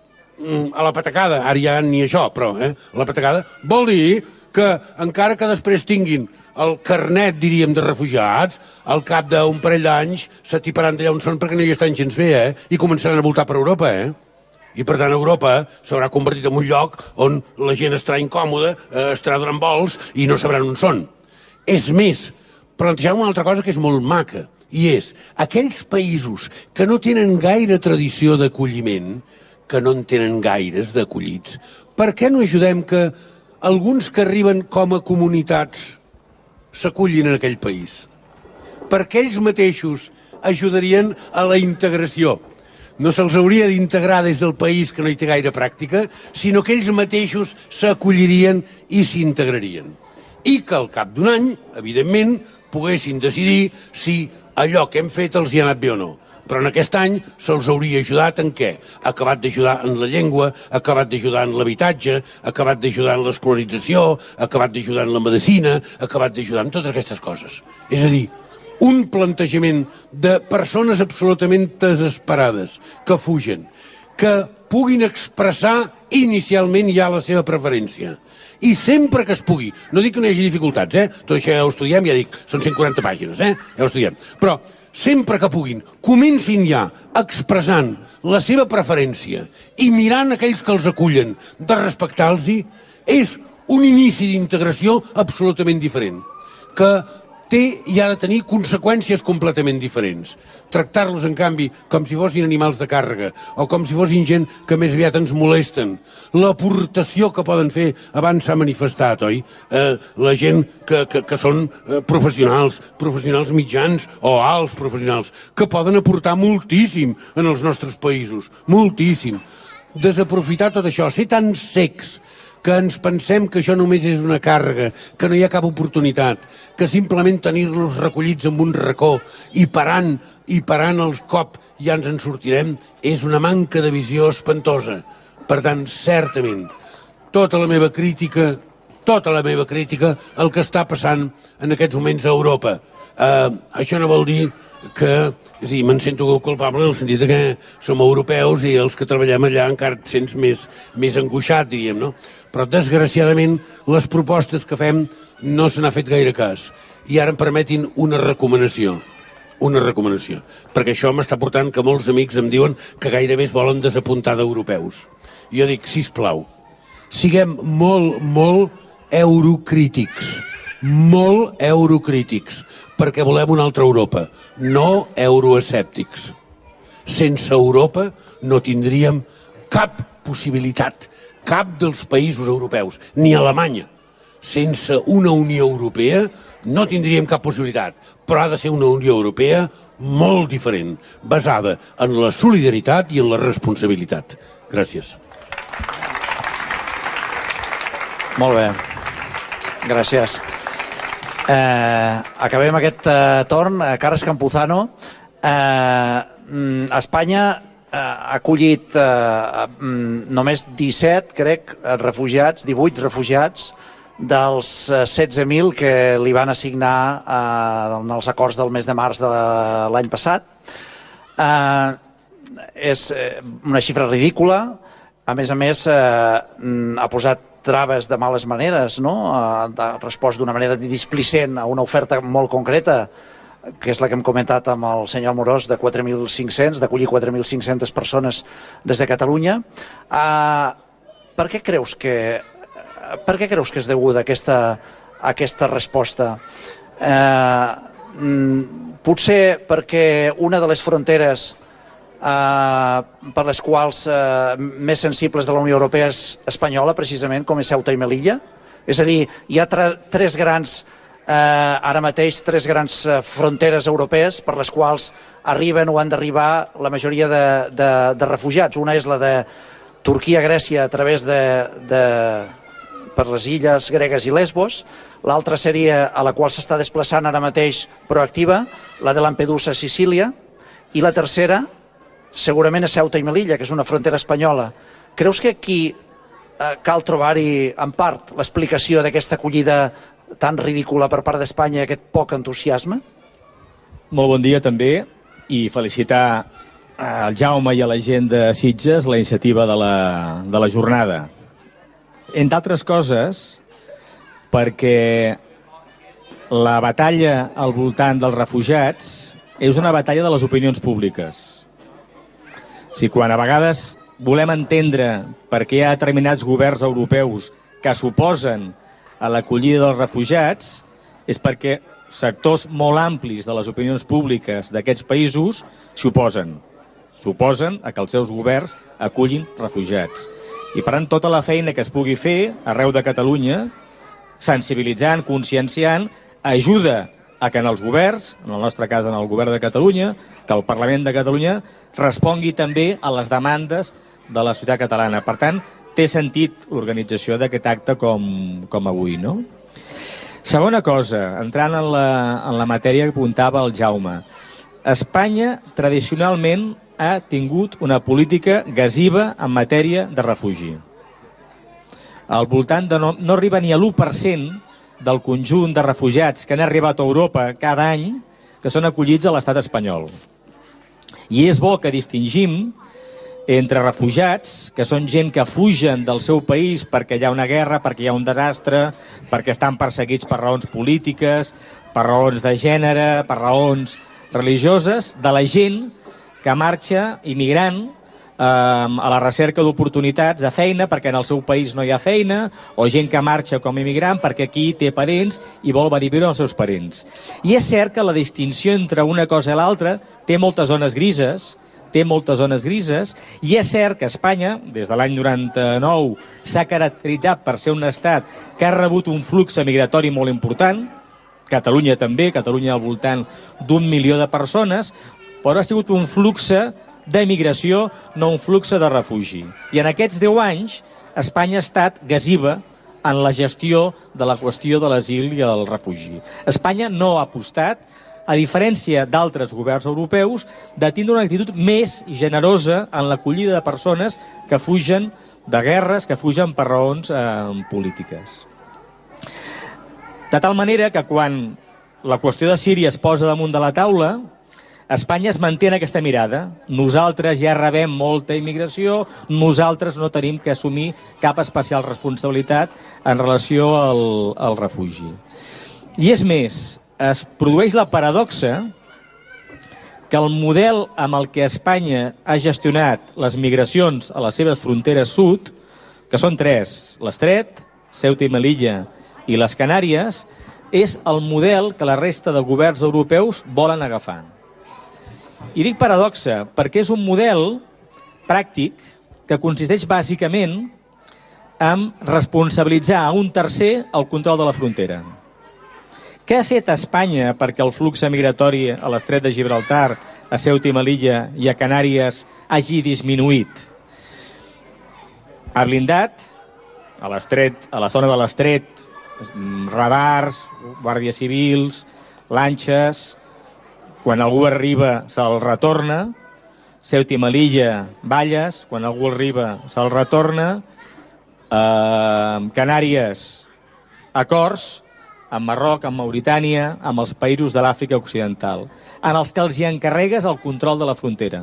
a la patacada, ara ja ni això, però eh, a la patacada, vol dir que encara que després tinguin el carnet, diríem, de refugiats, al cap d'un parell d'anys s'atiparan d'allà on són perquè no hi estan gens bé, eh? I començaran a voltar per Europa, eh? I per tant Europa s'haurà convertit en un lloc on la gent estarà incòmoda, eh, estarà donant vols i no sabran on són. És més, plantejar una altra cosa que és molt maca, i és aquells països que no tenen gaire tradició d'acolliment, que no en tenen gaires d'acollits, per què no ajudem que alguns que arriben com a comunitats s'acullin en aquell país? Perquè ells mateixos ajudarien a la integració. No se'ls hauria d'integrar des del país que no hi té gaire pràctica, sinó que ells mateixos s'acollirien i s'integrarien. I que al cap d'un any, evidentment, poguessin decidir si allò que hem fet els hi ha anat bé o no. Però en aquest any se'ls hauria ajudat en què? Ha acabat d'ajudar en la llengua, ha acabat d'ajudar en l'habitatge, ha acabat d'ajudar en l'escolarització, ha acabat d'ajudar en la medicina, ha acabat d'ajudar en totes aquestes coses. És a dir, un plantejament de persones absolutament desesperades que fugen, que puguin expressar inicialment ja la seva preferència. I sempre que es pugui, no dic que no hi hagi dificultats, eh? Tot això ja ho estudiem, ja dic, són cent quaranta pàgines, eh? Ja ho estudiem. Però sempre que puguin, comencin ja expressant la seva preferència i mirant aquells que els acullen de respectar-los, és un inici d'integració absolutament diferent, que té i ha de tenir conseqüències completament diferents. Tractar-los, en canvi, com si fossin animals de càrrega o com si fossin gent que més aviat ens molesten. L'aportació que poden fer, abans s'ha manifestat, oi? Eh, la gent que, que, que són eh, professionals, professionals mitjans o alts professionals, que poden aportar moltíssim en els nostres països, moltíssim. Desaprofitar tot això, ser tan secs, que ens pensem que això només és una càrrega, que no hi ha cap oportunitat, que simplement tenir-los recollits en un racó i parant, i parant el cop ja ens en sortirem, és una manca de visió espantosa. Per tant, certament, tota la meva crítica, tota la meva crítica al que està passant en aquests moments a Europa. Uh, això no vol dir que, sí, me'n sento culpable en el sentit que som europeus i els que treballem allà encara et sents més, més angoixat, diríem, no? Però, desgraciadament, les propostes que fem no se n'ha fet gaire cas. I ara em permetin una recomanació. Una recomanació. Perquè això m'està portant que molts amics em diuen que gairebé es volen desapuntar d'europeus. Jo dic, sisplau, siguem molt, molt eurocrítics. Molt eurocrítics. Perquè volem una altra Europa. No euroescèptics. Sense Europa no tindríem cap possibilitat, cap dels països europeus, ni Alemanya. Sense una Unió Europea no tindríem cap possibilitat, però ha de ser una Unió Europea molt diferent, basada en la solidaritat i en la responsabilitat. Gràcies. Molt bé. Gràcies. Eh, acabem aquest eh, torn. Eh, Carles Campuzano. Eh, Espanya eh, ha acollit eh, només disset, crec, refugiats, divuit refugiats dels setze mil que li van assignar eh, en els acords del mes de març de l'any passat. Eh, és una xifra ridícula. A més a més, eh, ha posat traves de males maneres, no? Ha respost d'una manera displicent a una oferta molt concreta, que és la que hem comentat amb el senyor Amorós, de quatre mil cinc-cents, d'acollir quatre mil cinc-centes persones des de Catalunya. Uh, per què creus que per què creus que és deguda aquesta, aquesta resposta? Uh, potser perquè una de les fronteres Uh, per les quals uh, més sensibles de la Unió Europea és espanyola, precisament, com és Ceuta i Melilla. És a dir, hi ha tres grans, uh, ara mateix, tres grans uh, fronteres europees per les quals arriben o han d'arribar la majoria de, de, de refugiats. Una és la de Turquia-Grècia a través de, de per les illes gregues i Lesbos. L'altra seria a la qual s'està desplaçant ara mateix proactiva, la de Lampedusa-Sicília. I la tercera segurament a Ceuta i Melilla, que és una frontera espanyola creus que aquí eh, cal trobar-hi, en part, l'explicació d'aquesta acollida tan ridícula per part d'Espanya i aquest poc entusiasme? Molt bon dia també, i felicitar al Jaume i a la gent de Sitges la iniciativa de la, de la jornada. Entre altres coses, perquè la batalla al voltant dels refugiats és una batalla de les opinions públiques. O sigui, quan a vegades volem entendre per què hi ha determinats governs europeus que s'oposen a l'acollida dels refugiats, és perquè sectors molt amplis de les opinions públiques d'aquests països s'hi oposen. S'oposen a que els seus governs acullin refugiats. I per tant, tota la feina que es pugui fer arreu de Catalunya, sensibilitzant, conscienciant, ajuda a que en els governs, en el nostre cas en el govern de Catalunya, que el Parlament de Catalunya respongui també a les demandes de la societat catalana. Per tant, té sentit l'organització d'aquest acte com, com avui, no? Segona cosa, entrant en la, en la matèria que apuntava el Jaume. Espanya tradicionalment ha tingut una política gasiva en matèria de refugi. Al voltant de no, no arriba ni a l'u per cent del conjunt de refugiats que han arribat a Europa cada any que són acollits a l'estat espanyol. I és bo que distingim entre refugiats, que són gent que fugen del seu país perquè hi ha una guerra, perquè hi ha un desastre, perquè estan perseguits per raons polítiques, per raons de gènere, per raons religioses, de la gent que marxa immigrant eh, a la recerca d'oportunitats de feina perquè en el seu país no hi ha feina, o gent que marxa com a immigrant perquè aquí té parents i vol venir a viure amb els seus parents. I és cert que la distinció entre una cosa i l'altra té moltes zones grises, té moltes zones grises, i és cert que Espanya, des de l'any noranta-nou, s'ha caracteritzat per ser un estat que ha rebut un flux migratori molt important, Catalunya també, Catalunya al voltant d'un milió de persones, però ha sigut un flux d'emigració, no un flux de refugi. I en aquests deu anys, Espanya ha estat gasiva en la gestió de la qüestió de l'asil i el refugi. Espanya no ha apostat, a diferència d'altres governs europeus, de tindre una actitud més generosa en l'acollida de persones que fugen de guerres, que fugen per raons eh, polítiques. De tal manera que quan la qüestió de Síria es posa damunt de la taula, Espanya es manté en aquesta mirada. Nosaltres ja rebem molta immigració, nosaltres no tenim que assumir cap especial responsabilitat en relació al, al refugi. I és més, es produeix la paradoxa que el model amb el que Espanya ha gestionat les migracions a les seves fronteres sud, que són tres, l'Estret, Ceuta i Melilla i les Canàries, és el model que la resta de governs europeus volen agafar. I dic paradoxa perquè és un model pràctic que consisteix bàsicament en responsabilitzar a un tercer el control de la frontera. Què ha fet Espanya perquè el flux migratori a l'Estret de Gibraltar, a Ceuta i Melilla i a Canàries hagi disminuït? Ha blindat a l'Estret, a la zona de l'Estret, radars, guàrdies civils, lanxes. Quan algú arriba se'l retorna. Ceuta i Melilla, valles. Quan algú arriba se'l retorna. Eh, Canàries, acords amb Marroc, amb Mauritània, amb els països de l'Àfrica Occidental, en els que els hi encarregues el control de la frontera.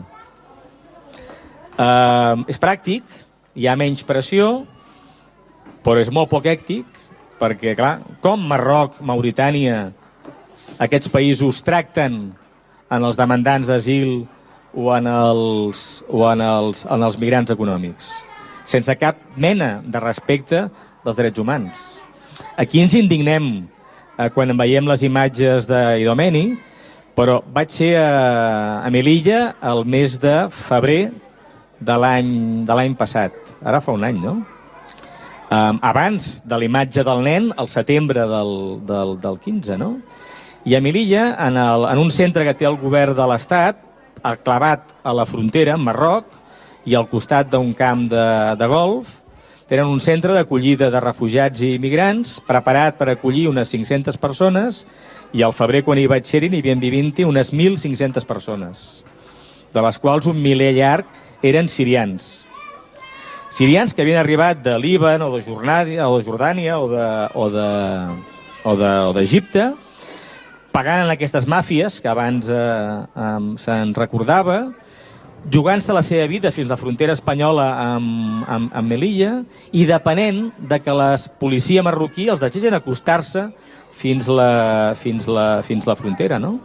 Eh, és pràctic, hi ha menys pressió, però és molt poc ètic, perquè, clar, com Marroc, Mauritània, aquests països tracten en els demandants d'asil o en els, o en els, en els migrants econòmics, sense cap mena de respecte dels drets humans. Aquí ens indignem eh, quan veiem les imatges d'Idomeni, però vaig ser a, a Melilla el mes de febrer de l'any de l'any passat. Ara fa un any, no? Um, abans de la imatge del nen, al setembre del, del, del quinze, no? I a Melilla, en, el, en un centre que té el govern de l'Estat, clavat a la frontera, amb Marroc, i al costat d'un camp de, de golf, tenen un centre d'acollida de refugiats i immigrants, preparat per acollir unes cinc-centes persones, i al febrer, quan hi vaig ser-hi, n'hi havia vivint-hi unes mil cinc-centes persones, de les quals un miler llarg eren sirians. Sirians que havien arribat de Líban o de Jordània o de Jordània o de, o de, o de, o d'Egipte, pagant en aquestes màfies que abans eh, eh, se'n recordava, jugant-se la seva vida fins a la frontera espanyola amb, amb, amb Melilla i depenent de que la policia marroquí els deixessin acostar-se fins la, fins la, fins la frontera, no?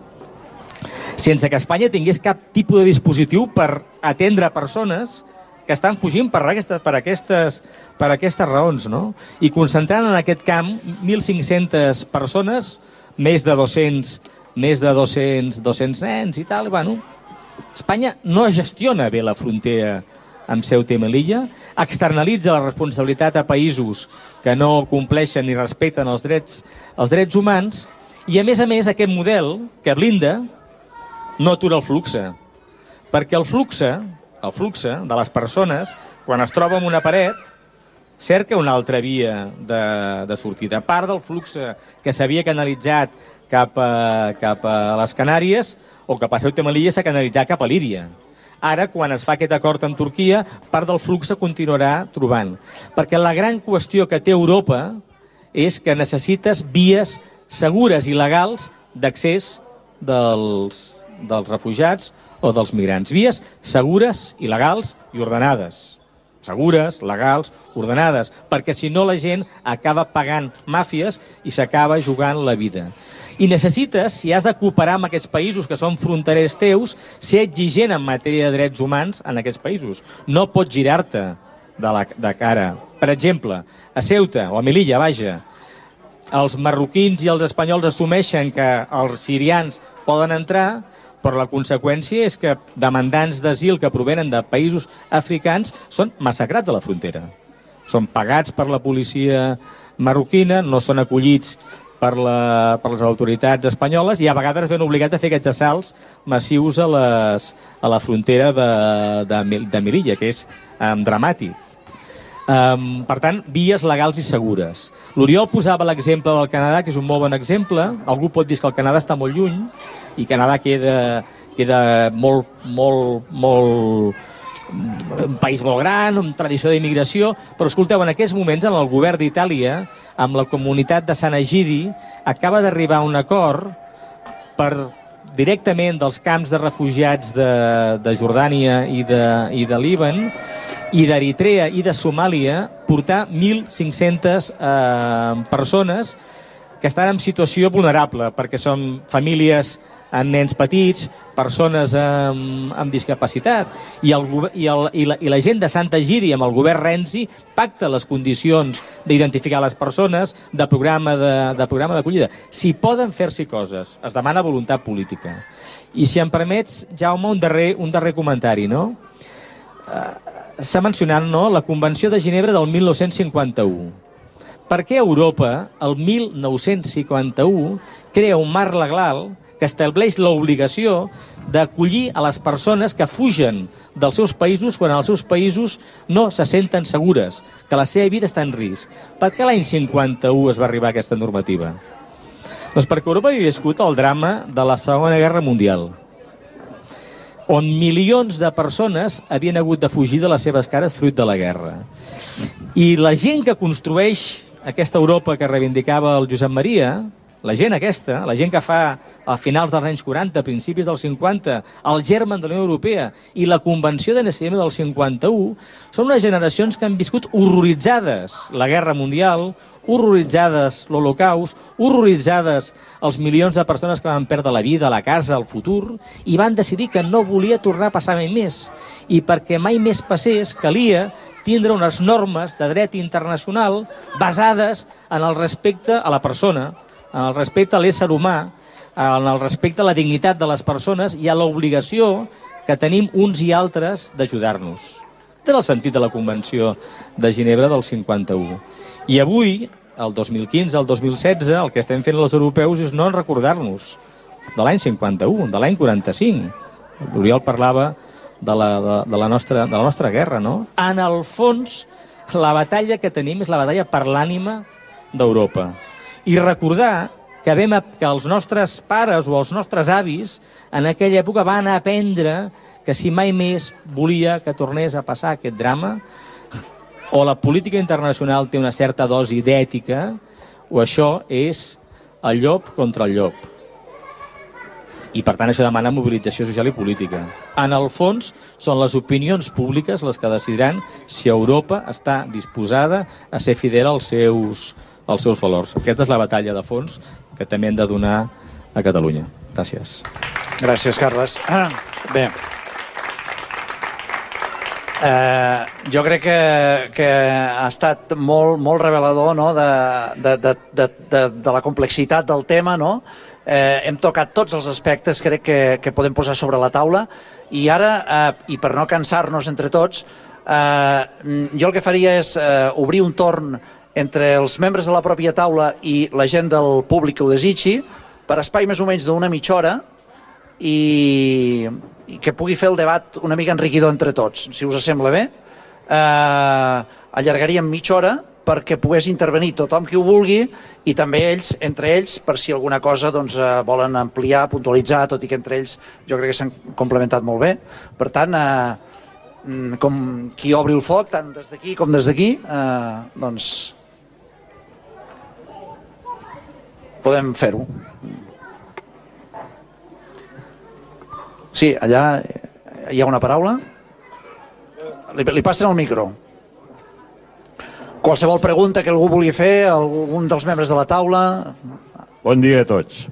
Sense que Espanya tingués cap tipus de dispositiu per atendre persones que estan fugint per aquestes, per aquestes, per aquestes raons, no? I concentrant en aquest camp mil cinc-centes persones, més de dos-cents, més de dos-cents, dos-cents nens i tal, bueno, Espanya no gestiona bé la frontera amb Ceuta i Melilla, externalitza la responsabilitat a països que no compleixen ni respecten els drets, els drets humans, i a més a més aquest model que blinda no atura el fluxe, perquè el fluxe, el fluxe de les persones, quan es troba en una paret, cerca una altra via de, de sortida. A part del fluxe que s'havia canalitzat cap a, cap a les Canàries o cap a Ceuta i Melilla s'ha canalitzat cap a Líbia. Ara, quan es fa aquest acord amb Turquia, part del flux continuarà trobant. Perquè la gran qüestió que té Europa és que necessites vies segures i legals d'accés dels, dels refugiats o dels migrants. Vies segures i legals i ordenades. Segures, legals, ordenades, perquè si no la gent acaba pagant màfies i s'acaba jugant la vida. I necessites, si has de cooperar amb aquests països que són fronterers teus, ser exigent en matèria de drets humans en aquests països. No pots girar-te de, la, de cara. Per exemple, a Ceuta o a Melilla, vaja, els marroquins i els espanyols assumeixen que els sirians poden entrar, però la conseqüència és que demandants d'asil que provenen de països africans són massacrats a la frontera. Són pagats per la policia marroquina, no són acollits per, la, per les autoritats espanyoles i a vegades es ven obligats a fer aquests assalts massius a, les, a la frontera de, de, de Melilla, que és um, dramàtic. Um, per tant, vies legals i segures. L'Oriol posava l'exemple del Canadà, que és un molt bon exemple. Algú pot dir que el Canadà està molt lluny i Canadà queda, queda molt, molt, molt... un país molt gran, amb tradició d'immigració, però escolteu, en aquests moments en el govern d'Itàlia, amb la comunitat de Sant Egidi, acaba d'arribar a un acord per directament dels camps de refugiats de, de Jordània i de, i de Líban i d'Eritrea i de Somàlia portar mil cinc-centes eh, persones que estan en situació vulnerable, perquè són famílies amb nens petits, persones amb, amb discapacitat. I, el, i, el, i, la, I la gent de Sant Egidi amb el govern Renzi pacta les condicions d'identificar les persones, de programa de, de programa d'acollida. Si poden fer-s'hi coses, es demana voluntat política. I si em permets, Jaume, un darrer, un darrer comentari, no? Uh, S'ha mencionat, no?, la Convenció de Ginebra del mil nou-cents cinquanta-u. Per què Europa, el mil nou-cents cinquanta-u, crea un marc legal que estableix l'obligació d'acollir a les persones que fugen dels seus països quan els seus països no se senten segures, que la seva vida està en risc? Per què l'any cinquanta-u es va arribar a aquesta normativa? Doncs perquè Europa havia viscut el drama de la Segona Guerra Mundial, on milions de persones havien hagut de fugir de les seves cares fruit de la guerra. I la gent que construeix aquesta Europa que reivindicava el Josep Maria, la gent aquesta, la gent que fa a finals dels anys quaranta, principis dels cinquanta, el germen de la Unió Europea i la Convenció de Ginebra del cinquanta-u, són unes generacions que han viscut horroritzades la Guerra Mundial, horroritzades l'Holocaust, horroritzades els milions de persones que van perdre la vida, la casa, el futur, i van decidir que no volia tornar a passar mai més. I perquè mai més passés, calia tindre unes normes de dret internacional basades en el respecte a la persona, en el respecte a l'ésser humà, en el respecte a la dignitat de les persones i a l'obligació que tenim uns i altres d'ajudar-nos. Aquest era el sentit de la Convenció de Ginebra del cinquanta-u. I avui, el dos mil quinze, el dos mil setze, el que estem fent els europeus és no recordar-nos de l'any cinquanta-u, de l'any quaranta-cinc. L'Oriol parlava de la, de, de, la nostra, de la nostra guerra, no? En el fons, la batalla que tenim és la batalla per l'ànima d'Europa. I recordar que, vam, que els nostres pares o els nostres avis en aquella època van aprendre que si mai més volia que tornés a passar aquest drama, o la política internacional té una certa dosi d'ètica, o això és el llop contra el llop. I per tant això demana mobilització social i política. En el fons són les opinions públiques les que decidiran si Europa està disposada a ser fidel als seus, als seus valors. Aquesta és la batalla de fons que també hem de donar a Catalunya. Gràcies. Gràcies, Carles. Ah, bé. Eh, jo crec que, que ha estat molt, molt revelador, no?, de, de, de, de, de, de la complexitat del tema, no? Eh, hem tocat tots els aspectes, crec que, que podem posar sobre la taula, i ara, eh, i per no cansar-nos entre tots, eh, jo el que faria és eh, obrir un torn entre els membres de la pròpia taula i la gent del públic que ho desitgi, per espai més o menys d'una mitja hora, i, i que pugui fer el debat una mica enriquidor entre tots, si us sembla bé. Eh, allargaríem mitja hora perquè pogués intervenir tothom qui ho vulgui i també ells, entre ells, per si alguna cosa doncs, eh, volen ampliar, puntualitzar, tot i que entre ells jo crec que s'han complementat molt bé. Per tant, eh, com qui obri el foc, tant des d'aquí com des d'aquí, eh, doncs podem fer-ho. Sí, allà hi ha una paraula. Li, li passen el micro. Qualsevol pregunta que algú vulgui fer, algun dels membres de la taula. Bon dia a tots.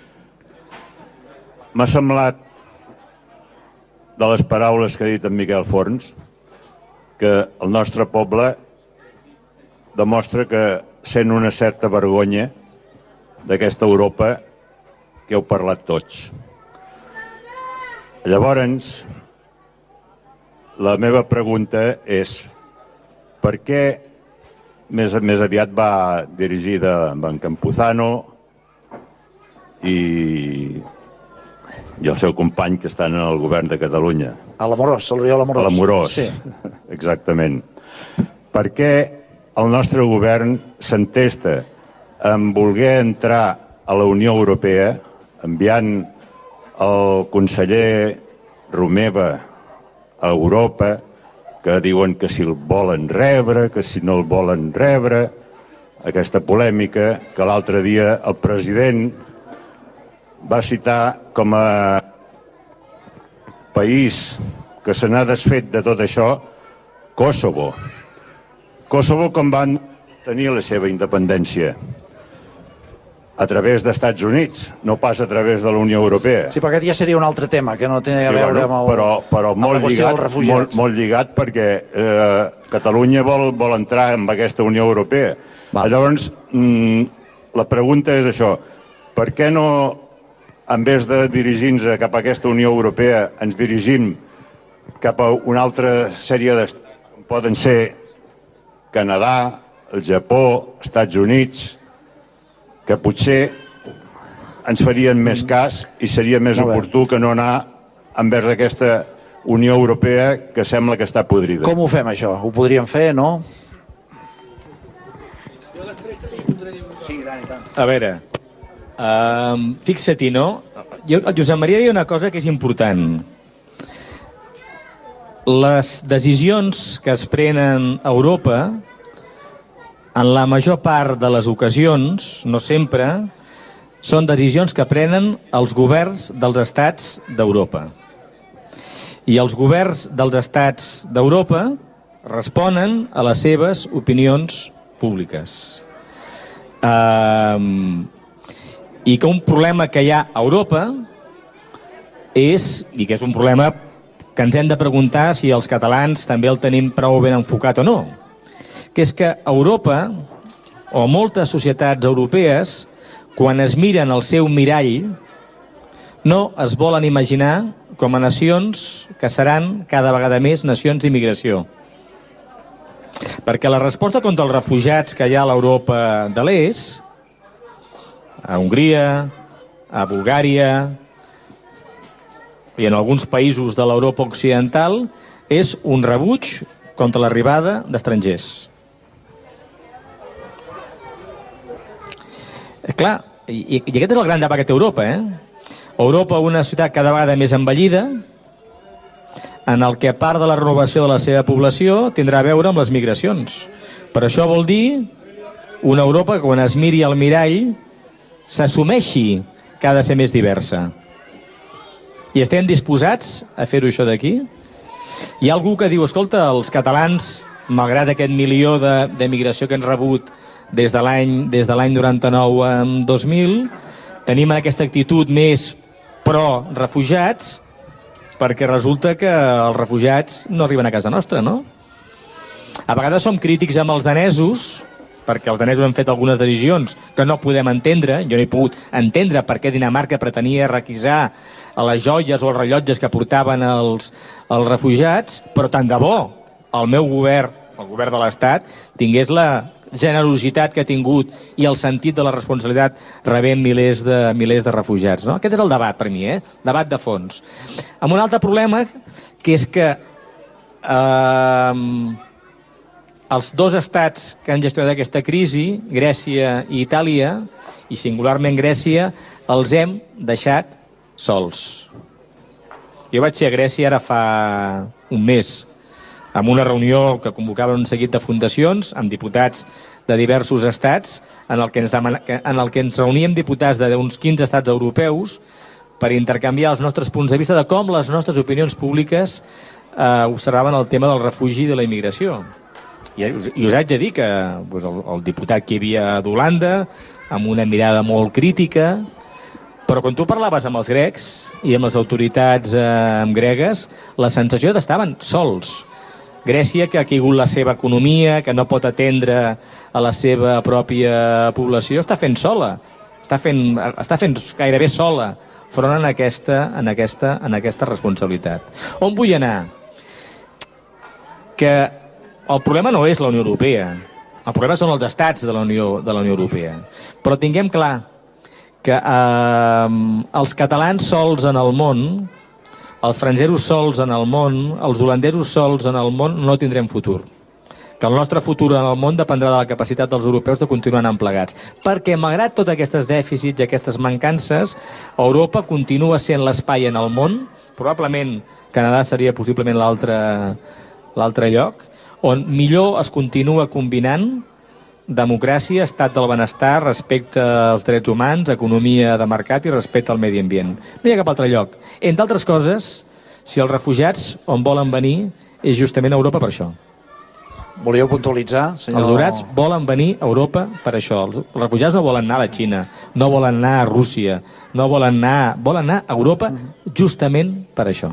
M'ha semblat, de les paraules que ha dit en Miquel Forns, que el nostre poble demostra que sent una certa vergonya d'aquesta Europa que heu parlat tots. Llavors, la meva pregunta és per què més, més aviat va dirigida amb en Campuzano i, i el seu company que estan en el govern de Catalunya. A l'Amorós, l'Oriol Amorós. A l'Amorós, sí. Exactament. Per què el nostre govern s'entesta en voler entrar a la Unió Europea enviant el conseller Romeva a Europa, que diuen que si el volen rebre, que si no el volen rebre, aquesta polèmica que l'altre dia el president va citar com a país que se n'ha desfet de tot això, Kosovo. Kosovo com van tenir la seva independència? A través d'Estats Units, no pas a través de la Unió Europea. Sí, però aquest ja seria un altre tema, que no té a sí, veure bueno, amb, el, però, però amb molt la qüestió lligat, dels refugiats. Molt, molt lligat perquè eh, Catalunya vol, vol entrar en aquesta Unió Europea. Val. Llavors, mm, la pregunta és això, per què no, en vez de dirigir-nos cap a aquesta Unió Europea, ens dirigim cap a una altra sèrie d'estats, com poden ser Canadà, el Japó, Estats Units, que potser ens farien més cas i seria més oportú que no anar envers aquesta Unió Europea que sembla que està podrida. Com ho fem, això? Ho podríem fer, no? A veure, um, fixa-t'hi, no? Jo, el Josep Maria deia una cosa que és important. Les decisions que es prenen a Europa, en la major part de les ocasions, no sempre, són decisions que prenen els governs dels estats d'Europa. I els governs dels estats d'Europa responen a les seves opinions públiques. Um, I que un problema que hi ha a Europa és, i que és un problema que ens hem de preguntar si els catalans també el tenim prou ben enfocat o no, que és que Europa, o moltes societats europees, quan es miren al seu mirall, no es volen imaginar com a nacions que seran cada vegada més nacions d'immigració. Perquè la resposta contra els refugiats que hi ha a l'Europa de l'Est, a Hongria, a Bulgària i en alguns països de l'Europa occidental, és un rebuig contra l'arribada d'estrangers. Clar, i, i aquest és el gran debat que té Europa, eh? Europa, una ciutat cada vegada més envellida, en el que part de la renovació de la seva població tindrà a veure amb les migracions. Però això vol dir una Europa que quan es miri al mirall s'assumeixi que ha de ser més diversa. I estem disposats a fer-ho això d'aquí? Hi ha algú que diu, escolta, els catalans, malgrat aquest milió de, de migració que hem rebut des de l'any des de l'any noranta-nou a dos mil, tenim aquesta actitud més pro-refugiats, perquè resulta que els refugiats no arriben a casa nostra, no? A vegades som crítics amb els danesos, perquè els danesos han fet algunes decisions que no podem entendre. Jo no he pogut entendre per què Dinamarca pretenia requisar a les joies o els rellotges que portaven els, els refugiats, però tant de bo el meu govern, el govern de l'Estat, tingués la generositat que ha tingut i el sentit de la responsabilitat rebent milers de, milers de refugiats, no? Aquest és el debat per mi, eh? Debat de fons. Amb un altre problema, que és que eh, els dos estats que han gestionat aquesta crisi, Grècia i Itàlia, i singularment Grècia, els hem deixat sols. Jo vaig ser a Grècia ara fa un mes, amb una reunió que convocava un seguit de fundacions amb diputats de diversos estats, en el que ens, demana, en el que ens reuníem diputats d'uns quinze estats europeus per intercanviar els nostres punts de vista de com les nostres opinions públiques eh, observaven el tema del refugi i de la immigració. I us, i us haig de dir que doncs, el, el diputat que hi havia d'Holanda, amb una mirada molt crítica, però quan tu parlaves amb els grecs i amb les autoritats eh, gregues, la sensació d'estaven sols. Grècia, que ha caigut la seva economia, que no pot atendre a la seva pròpia població, està fent sola, està fent, està fent gairebé sola front en aquesta, en aquesta, en aquesta responsabilitat. On vull anar? Que el problema no és la Unió Europea, el problema són els estats de la Unió, de la Unió Europea. Però tinguem clar que eh, els catalans sols en el món, els francesos sols en el món, els holandesos sols en el món, no tindrem futur. Que el nostre futur en el món dependrà de la capacitat dels europeus de continuar anant plegats. Perquè, malgrat tots aquests dèficits i aquestes mancances, Europa continua sent l'espai en el món, probablement Canadà seria possiblement l'altre l'altre lloc, on millor es continua combinant democràcia, estat del benestar, respecte als drets humans, economia de mercat i respecte al medi ambient. No hi ha cap altre lloc. Entre altres coses, si els refugiats on volen venir és justament a Europa per això. Volíeu puntualitzar, senyor? Els aturats volen venir a Europa per això. Els refugiats no volen anar a la Xina, no volen anar a Rússia, no volen anar... Volen anar a Europa justament per això.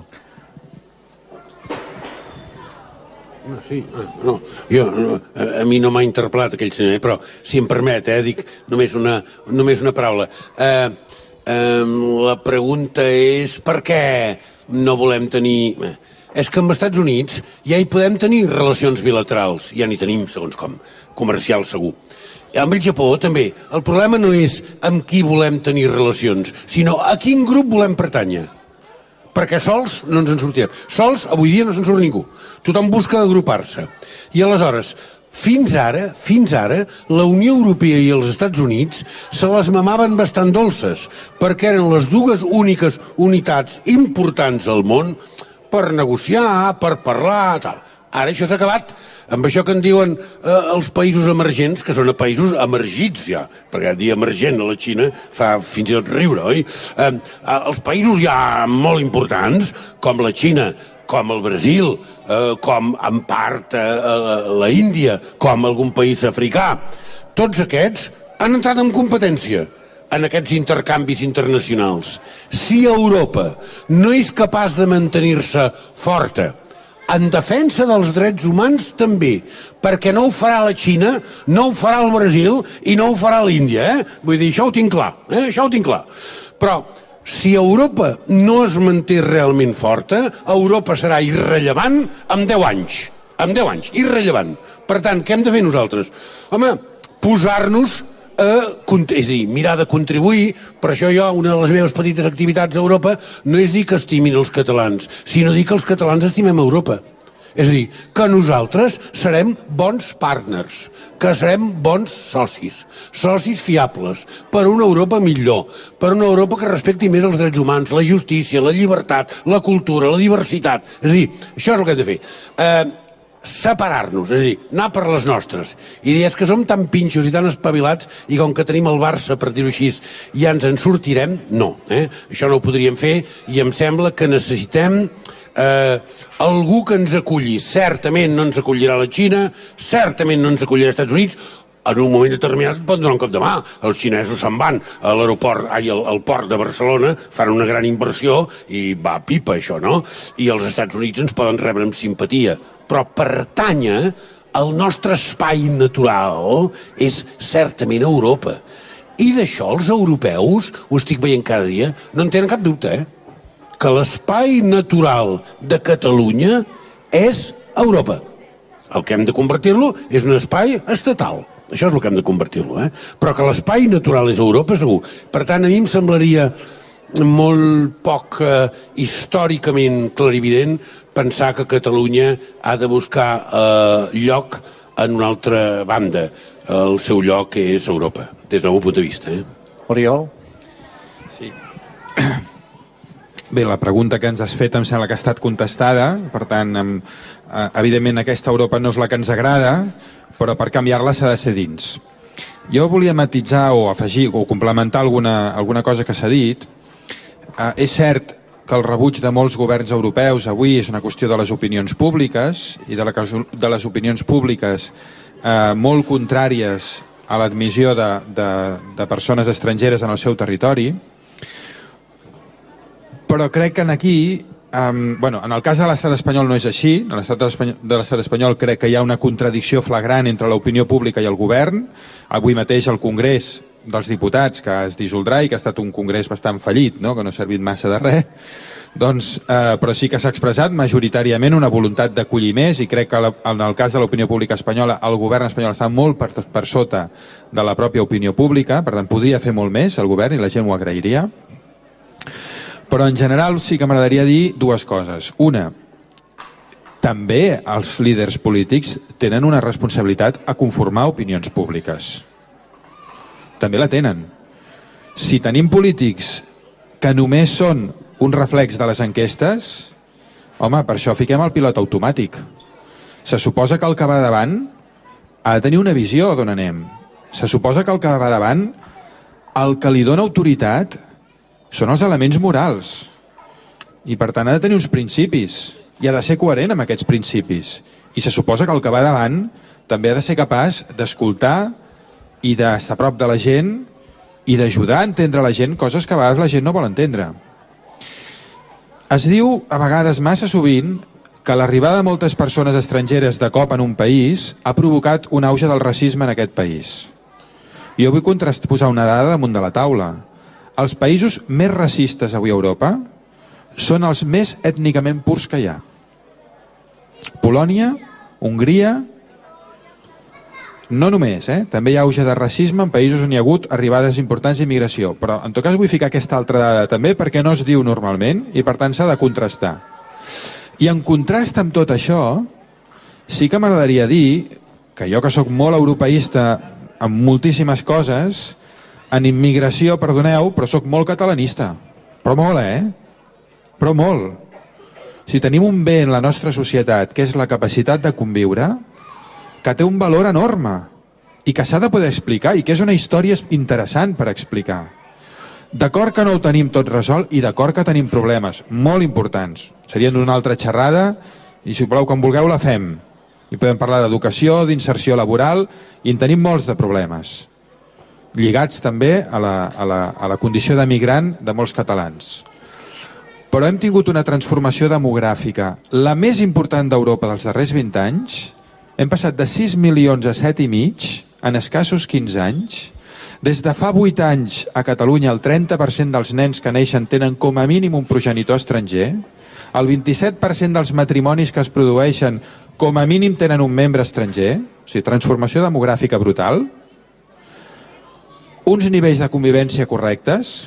No, sí, no, jo, no, a, a mi no m'ha interpel·lat aquell senyor, però si em permet, eh, dic només una, només una paraula. Eh, eh, la pregunta és per què no volem tenir... Eh, és que amb els Estats Units ja hi podem tenir relacions bilaterals, ja n'hi tenim, segons com, comercial segur. Amb el Japó també. El problema no és amb qui volem tenir relacions, sinó a quin grup volem pertànyer. Perquè sols no ens en sortirem. Sols, avui dia, no se'n surt ningú. Tothom busca agrupar-se. I aleshores, fins ara, fins ara, la Unió Europea i els Estats Units se les mamaven bastant dolces, perquè eren les dues úniques unitats importants al món per negociar, per parlar, tal. Ara això s'ha acabat amb això que en diuen eh, els països emergents, que són països emergits ja, perquè dir emergent a la Xina fa fins i tot riure, oi? Eh, els països ja molt importants, com la Xina, com el Brasil, eh, com en part eh, la Índia, com algun país africà, tots aquests han entrat en competència en aquests intercanvis internacionals. Si Europa no és capaç de mantenir-se forta en defensa dels drets humans també, perquè no ho farà la Xina, no ho farà el Brasil i no ho farà l'Índia, eh? Vull dir, això ho tinc clar, eh? Això ho tinc clar. Però si Europa no es manté realment forta, Europa serà irrellevant en deu anys. En deu anys, irrellevant. Per tant, què hem de fer nosaltres? Home, posar-nos a, és a dir, mirar de contribuir. Per això jo, una de les meves petites activitats a Europa no és dir que estimin els catalans, sinó dir que els catalans estimem Europa. És a dir, que nosaltres serem bons partners, que serem bons socis, socis fiables, per una Europa millor, per una Europa que respecti més els drets humans, la justícia, la llibertat, la cultura, la diversitat. És a dir, això és el que hem de fer. Eh, separar-nos, és a dir, anar per les nostres. I dir, és que som tan pinxos i tan espavilats i com que tenim el Barça, per dir-ho així, ja ens en sortirem, no. Eh? Això no ho podríem fer i em sembla que necessitem eh, algú que ens aculli. Certament no ens acollirà la Xina, certament no ens acollirà els Estats Units, en un moment determinat pot donar un cop de mà. Els xinesos se'n van a l'aeroport, ai, al, al port de Barcelona, fan una gran inversió i va pipa això, no? I els Estats Units ens poden rebre amb simpatia. Però pertànyer al nostre espai natural és certament Europa. I d'això els europeus, ho estic veient cada dia, no en tenen cap dubte, eh? Que l'espai natural de Catalunya és Europa. El que hem de convertir-lo és un espai estatal. Això és el que hem de convertir-lo, eh? Però que l'espai natural és Europa, segur. Per tant, a mi em semblaria molt poc eh, històricament clarivident pensar que Catalunya ha de buscar eh, lloc en una altra banda. El seu lloc és Europa, des del meu punt de vista. Eh? Oriol? Sí. Bé, la pregunta que ens has fet em sembla que ha estat contestada, per tant, em, eh, evidentment aquesta Europa no és la que ens agrada, però per canviar-la s'ha de ser dins. Jo volia matitzar o afegir o complementar alguna, alguna cosa que s'ha dit. Eh, és cert que el rebuig de molts governs europeus avui és una qüestió de les opinions públiques i de, la, de les opinions públiques eh, molt contràries a l'admissió de, de, de persones estrangeres en el seu territori, però crec que aquí, um, bueno, en el cas de l'estat espanyol no és així. En l'estat de l'estat espanyol crec que hi ha una contradicció flagrant entre l'opinió pública i el govern. Avui mateix el Congrés dels Diputats, que es dissoldrà i que ha estat un congrés bastant fallit, no? Que no ha servit massa de res, doncs, eh, però sí que s'ha expressat majoritàriament una voluntat d'acollir més, i crec que la, en el cas de l'opinió pública espanyola el govern espanyol està molt per, per sota de la pròpia opinió pública, per tant podria fer molt més el govern i la gent ho agrairia. Però en general sí que m'agradaria dir dues coses. Una, també els líders polítics tenen una responsabilitat a conformar opinions públiques. També la tenen. Si tenim polítics que només són un reflex de les enquestes, home, per això fiquem el pilot automàtic. Se suposa que el que va davant ha de tenir una visió d'on anem. Se suposa que el que va davant, el que li dona autoritat són els elements morals. I per tant ha de tenir uns principis i ha de ser coherent amb aquests principis. I se suposa que el que va davant també ha de ser capaç d'escoltar i d'estar a prop de la gent i d'ajudar a entendre la gent coses que a vegades la gent no vol entendre. Es diu a vegades massa sovint que l'arribada de moltes persones estrangeres de cop en un país ha provocat un auge del racisme en aquest país. Jo vull contrastar, posar una dada damunt de la taula. Els països més racistes avui a Europa són els més ètnicament purs que hi ha. Polònia, Hongria, no només, eh? També hi ha auge de racisme en països on hi ha hagut arribades importants d'immigració, però en tot cas vull ficar aquesta altra dada també perquè no es diu normalment i per tant s'ha de contrastar. I en contrast amb tot això, sí que m'agradaria dir que jo que sóc molt europeista en moltíssimes coses, en immigració, perdoneu, però sóc molt catalanista. Però molt, eh? Però molt. Si tenim un bé en la nostra societat, que és la capacitat de conviure, que té un valor enorme i que s'ha de poder explicar i que és una història interessant per explicar. D'acord que no ho tenim tot resolt i d'acord que tenim problemes molt importants. Serien una altra xerrada i si voleu, quan vulgueu, la fem. I podem parlar d'educació, d'inserció laboral i en tenim molts de problemes, lligats també a la, a la, a la condició d'emigrant de molts catalans. Però hem tingut una transformació demogràfica, la més important d'Europa dels darrers vint anys. Hem passat de sis milions a set i mig en escassos quinze anys. Des de fa vuit anys a Catalunya el trenta per cent dels nens que neixen tenen com a mínim un progenitor estranger. El vint-i-set per cent dels matrimonis que es produeixen com a mínim tenen un membre estranger. O sigui, transformació demogràfica brutal. Uns nivells de convivència correctes,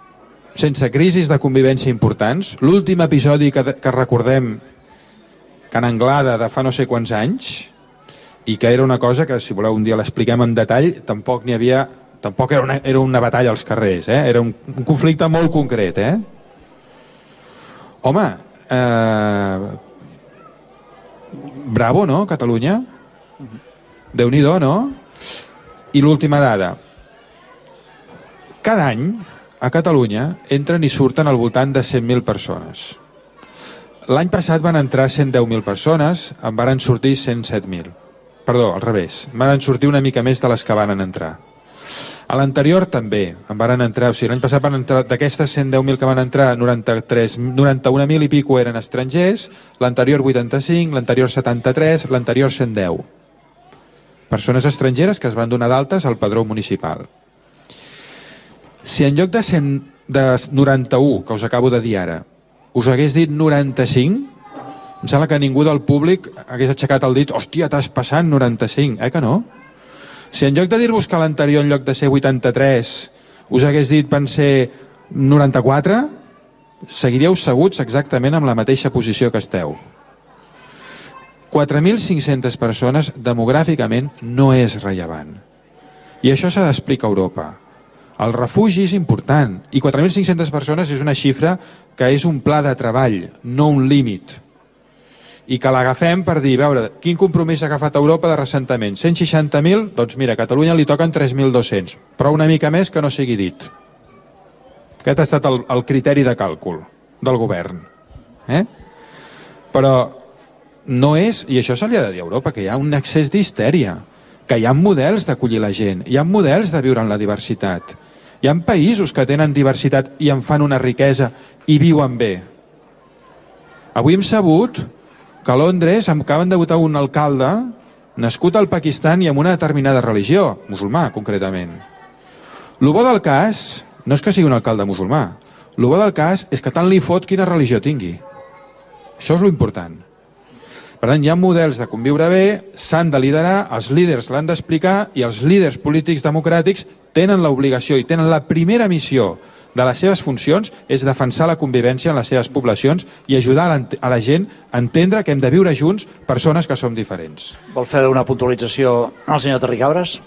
sense crisis de convivència importants. L'últim episodi que, que recordem, Can Anglada de fa no sé quants anys, i que era una cosa que, si voleu un dia l'expliquem en detall, tampoc n'hi havia, tampoc era una, era una batalla als carrers, eh? Era un, un conflicte molt concret, eh? Home, eh, bravo, no, Catalunya? Déu-n'hi-do, no? I l'última dada. Cada any, a Catalunya, entren i surten al voltant de cent mil persones. L'any passat van entrar cent deu mil persones, en varen sortir cent set mil. Perdó, al revés. Varen sortir una mica més de les que van entrar. A l'anterior també, en varen entrar, o sigui, l'any passat van entrar, d'aquestes cent deu mil que van entrar, noranta-tres, noranta-un mil i pico eren estrangers, l'anterior vuitanta-cinc, l'anterior setanta-tres, l'anterior cent deu. Persones estrangeres que es van donar d'altes al padró municipal. Si en lloc de, cent, de noranta-u, que us acabo de dir ara, us hagués dit noranta-cinc, em sembla que ningú del públic hagués aixecat el dit, hòstia, t'has passat noranta-cinc, eh que no? Si en lloc de dir-vos que l'anterior, en lloc de ser vuitanta-tres, us hagués dit van ser noranta-quatre, seguiríeu seguts exactament amb la mateixa posició que esteu. quatre mil cinc-centes persones demogràficament no és rellevant. I això s'ha d'explicar a Europa. El refugi és important i quatre mil cinc-centes persones és una xifra que és un pla de treball, no un límit. I que l'agafem per dir, veure, quin compromís ha agafat Europa de ressentament? cent seixanta mil? Doncs mira, a Catalunya li toquen tres mil dos-cents, però una mica més que no sigui dit. Aquest ha estat el, el criteri de càlcul del govern. Eh? Però no és, i això se li ha de dir a Europa, que hi ha un excés d'histèria, que hi ha models d'acollir la gent, hi ha models de viure en la diversitat. Hi ha països que tenen diversitat i en fan una riquesa i viuen bé. Avui hem sabut que a Londres acaben de votar un alcalde nascut al Pakistan i amb una determinada religió, musulmà concretament. El bo del cas no és que sigui un alcalde musulmà, el bo del cas és que tant li fot quina religió tingui. Això és lo important. Per tant, hi ha models de conviure bé, s'han de liderar, els líders l'han d'explicar i els líders polítics democràtics tenen l'obligació i tenen la primera missió de les seves funcions és defensar la convivència en les seves poblacions i ajudar a la gent a entendre que hem de viure junts persones que som diferents. Vol fer una puntualització al senyor Terricabras?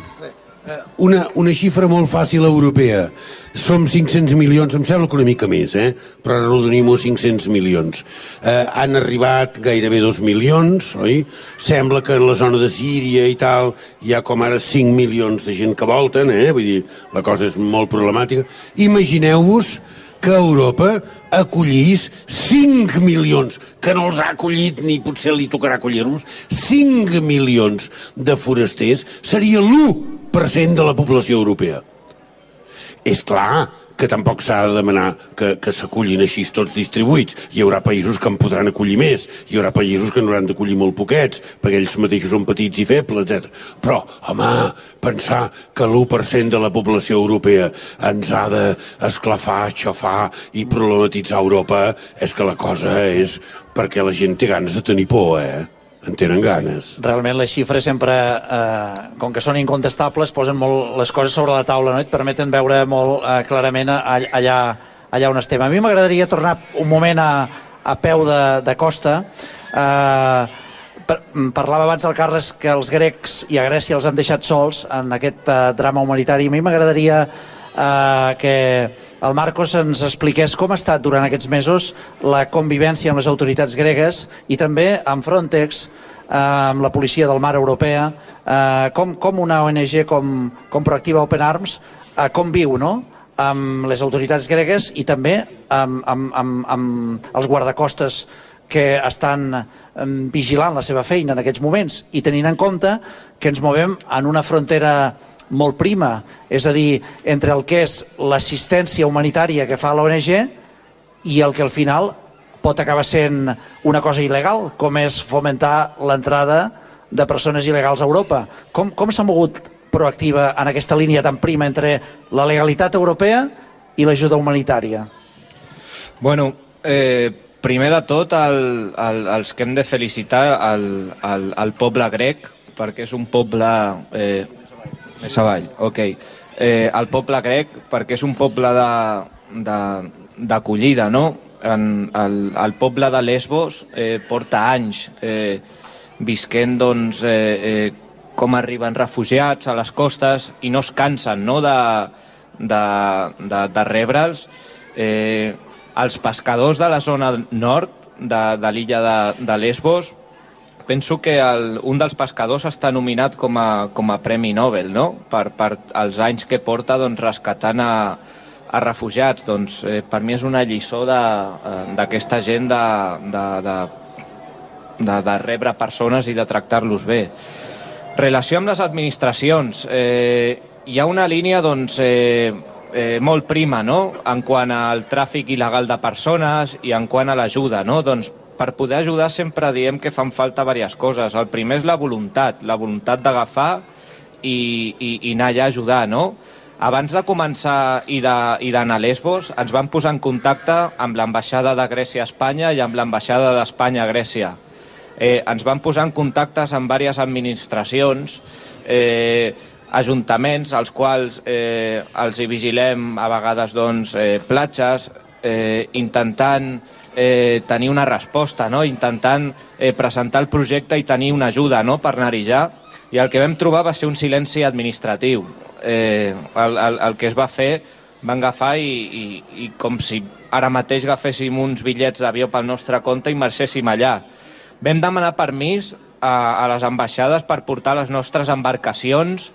Una, una xifra molt fàcil europea. Som cinc-cents milions, em sembla que una mica més, eh? Però arrodonim-ho cinc-cents milions. Eh, han arribat gairebé dos milions, oi? Sembla que en la zona de Síria i tal hi ha com ara cinc milions de gent que volten, eh? Vull dir, la cosa és molt problemàtica. Imagineu-vos que Europa acollís cinc milions, que no els ha acollit ni potser li tocarà acollir-los, cinc milions de forasters, seria l'u per cent de la població europea. És clar que tampoc s'ha de demanar que, que s'acullin així tots distribuïts. Hi haurà països que en podran acollir més, hi haurà països que n'hauran d'acollir molt poquets, perquè ells mateixos són petits i febles, etcètera. Però, home, pensar que l'u per cent de la població europea ens ha d'esclafar, aixafar i problematitzar Europa, és que la cosa és perquè la gent té ganes de tenir por, eh? En tenen ganes. Sí. Realment les xifres sempre, eh, com que són incontestables, posen molt les coses sobre la taula, no? Et permeten veure molt eh, clarament allà, allà on estem. A mi m'agradaria tornar un moment a, a peu de, de costa. Eh, per, parlava abans el Carles que els grecs i a Grècia els han deixat sols en aquest eh, drama humanitari. A mi m'agradaria eh, que el Marcos ens expliqués com ha estat durant aquests mesos la convivència amb les autoritats gregues i també amb Frontex, eh, amb la policia del mar europea, eh, com, com una O N G com, com Proactiva Open Arms eh, conviu, no?, amb les autoritats gregues i també amb, amb, amb, amb els guardacostes que estan vigilant la seva feina en aquests moments i tenint en compte que ens movem en una frontera molt prima, és a dir, entre el que és l'assistència humanitària que fa l'O N G i el que al final pot acabar sent una cosa il·legal, com és fomentar l'entrada de persones il·legals a Europa. Com, com s'ha mogut Proactiva en aquesta línia tan prima entre la legalitat europea i l'ajuda humanitària? Bueno, eh, primer de tot, el, el, els que hem de felicitar al, al, al poble grec, perquè és un poble... Eh, Més avall, ok. Eh, el poble grec, perquè és un poble d'acollida, no? en, el, el poble de Lesbos eh, porta anys eh, visquent doncs, eh, eh, com arriben refugiats a les costes i no es cansen, no, de, de, de, de rebre'ls. Eh, els pescadors de la zona nord de, de l'illa de, de Lesbos, penso que el, un dels pescadors està nominat com a, com a Premi Nobel, no? per, per els anys que porta doncs, rescatant a, a refugiats. Doncs, eh, per mi és una lliçó d'aquesta gent de, de, de, de, de rebre persones i de tractar-los bé. Relació amb les administracions. Eh, hi ha una línia doncs, eh, eh, molt prima, no? En quant al tràfic il·legal de persones i en quant a l'ajuda, no? Doncs, per poder ajudar sempre diem que fan falta diverses coses. El primer és la voluntat, la voluntat d'agafar i, i, i anar allà a ajudar, no? Abans de començar i d'anar a Lesbos, ens vam posar en contacte amb l'ambaixada de Grècia a Espanya i amb l'ambaixada d'Espanya a Grècia. Eh, ens vam posar en contactes amb diverses administracions, eh, ajuntaments, als quals eh, els hi vigilem a vegades doncs, eh, platges, eh, intentant Eh, tenir una resposta, no? Intentant eh, presentar el projecte i tenir una ajuda, no? Per anar-hi ja. I el que vam trobar va ser un silenci administratiu. Eh, el, el, el que es va fer, van agafar i, i, i com si ara mateix agaféssim uns bitllets d'avió pel nostre compte i marxéssim allà. Vam demanar permís a, a les ambaixades per portar les nostres embarcacions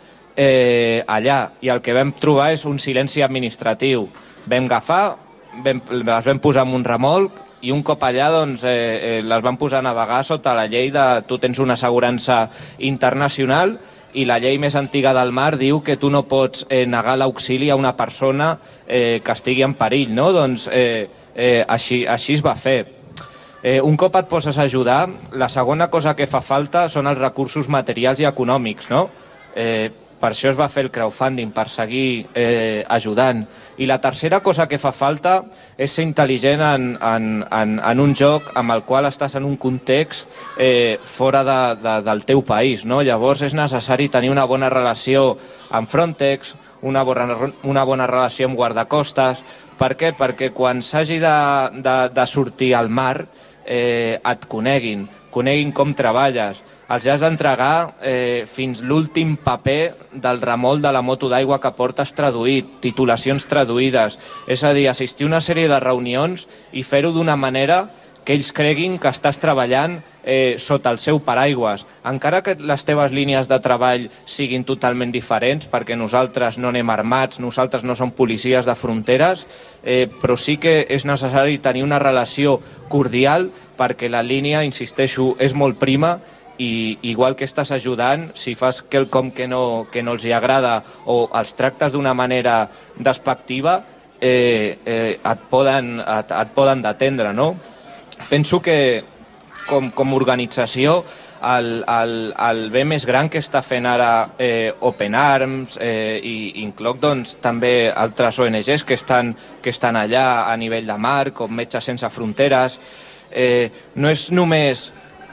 eh, allà, i el que vam trobar és un silenci administratiu. Vam agafar, vam, les vam posar en un remolc, i un cop allà doncs, eh, eh, les van posar a navegar sota la llei de tu tens una assegurança internacional i la llei més antiga del mar diu que tu no pots eh, negar l'auxili a una persona eh, que estigui en perill, no? Doncs eh, eh, així, així es va fer. Eh, un cop et poses a ajudar, la segona cosa que fa falta són els recursos materials i econòmics, no? Eh, Per això es va fer el crowdfunding, per seguir eh, ajudant. I la tercera cosa que fa falta és ser intel·ligent en, en, en, en un joc amb el qual estàs en un context eh, fora de, de, del teu país, no? Llavors és necessari tenir una bona relació amb Frontex, una bona, una bona relació amb guardacostes. Per què? Perquè quan s'hagi de, de, de sortir al mar eh, et coneguin, coneguin com treballes. Els has d'entregar eh, fins l'últim paper del remolc de la moto d'aigua que portes traduït, titulacions traduïdes. És a dir, assistir a una sèrie de reunions i fer-ho d'una manera que ells creguin que estàs treballant eh, sota el seu paraigües. Encara que les teves línies de treball siguin totalment diferents, perquè nosaltres no anem armats, nosaltres no som policies de fronteres, eh, però sí que és necessari tenir una relació cordial perquè la línia, insisteixo, és molt prima. I igual que estàs ajudant, si fas quelcom que no, que no els hi agrada o els tractes d'una manera despectiva, eh, eh, et poden, et, et poden detendre, no? Penso que com, com a organització el, el, el bé més gran que està fent ara eh, Open Arms eh, i incloc doncs, també altres O N Ges que estan, que estan allà a nivell de mar, com Metges Sense Fronteres, eh, no és només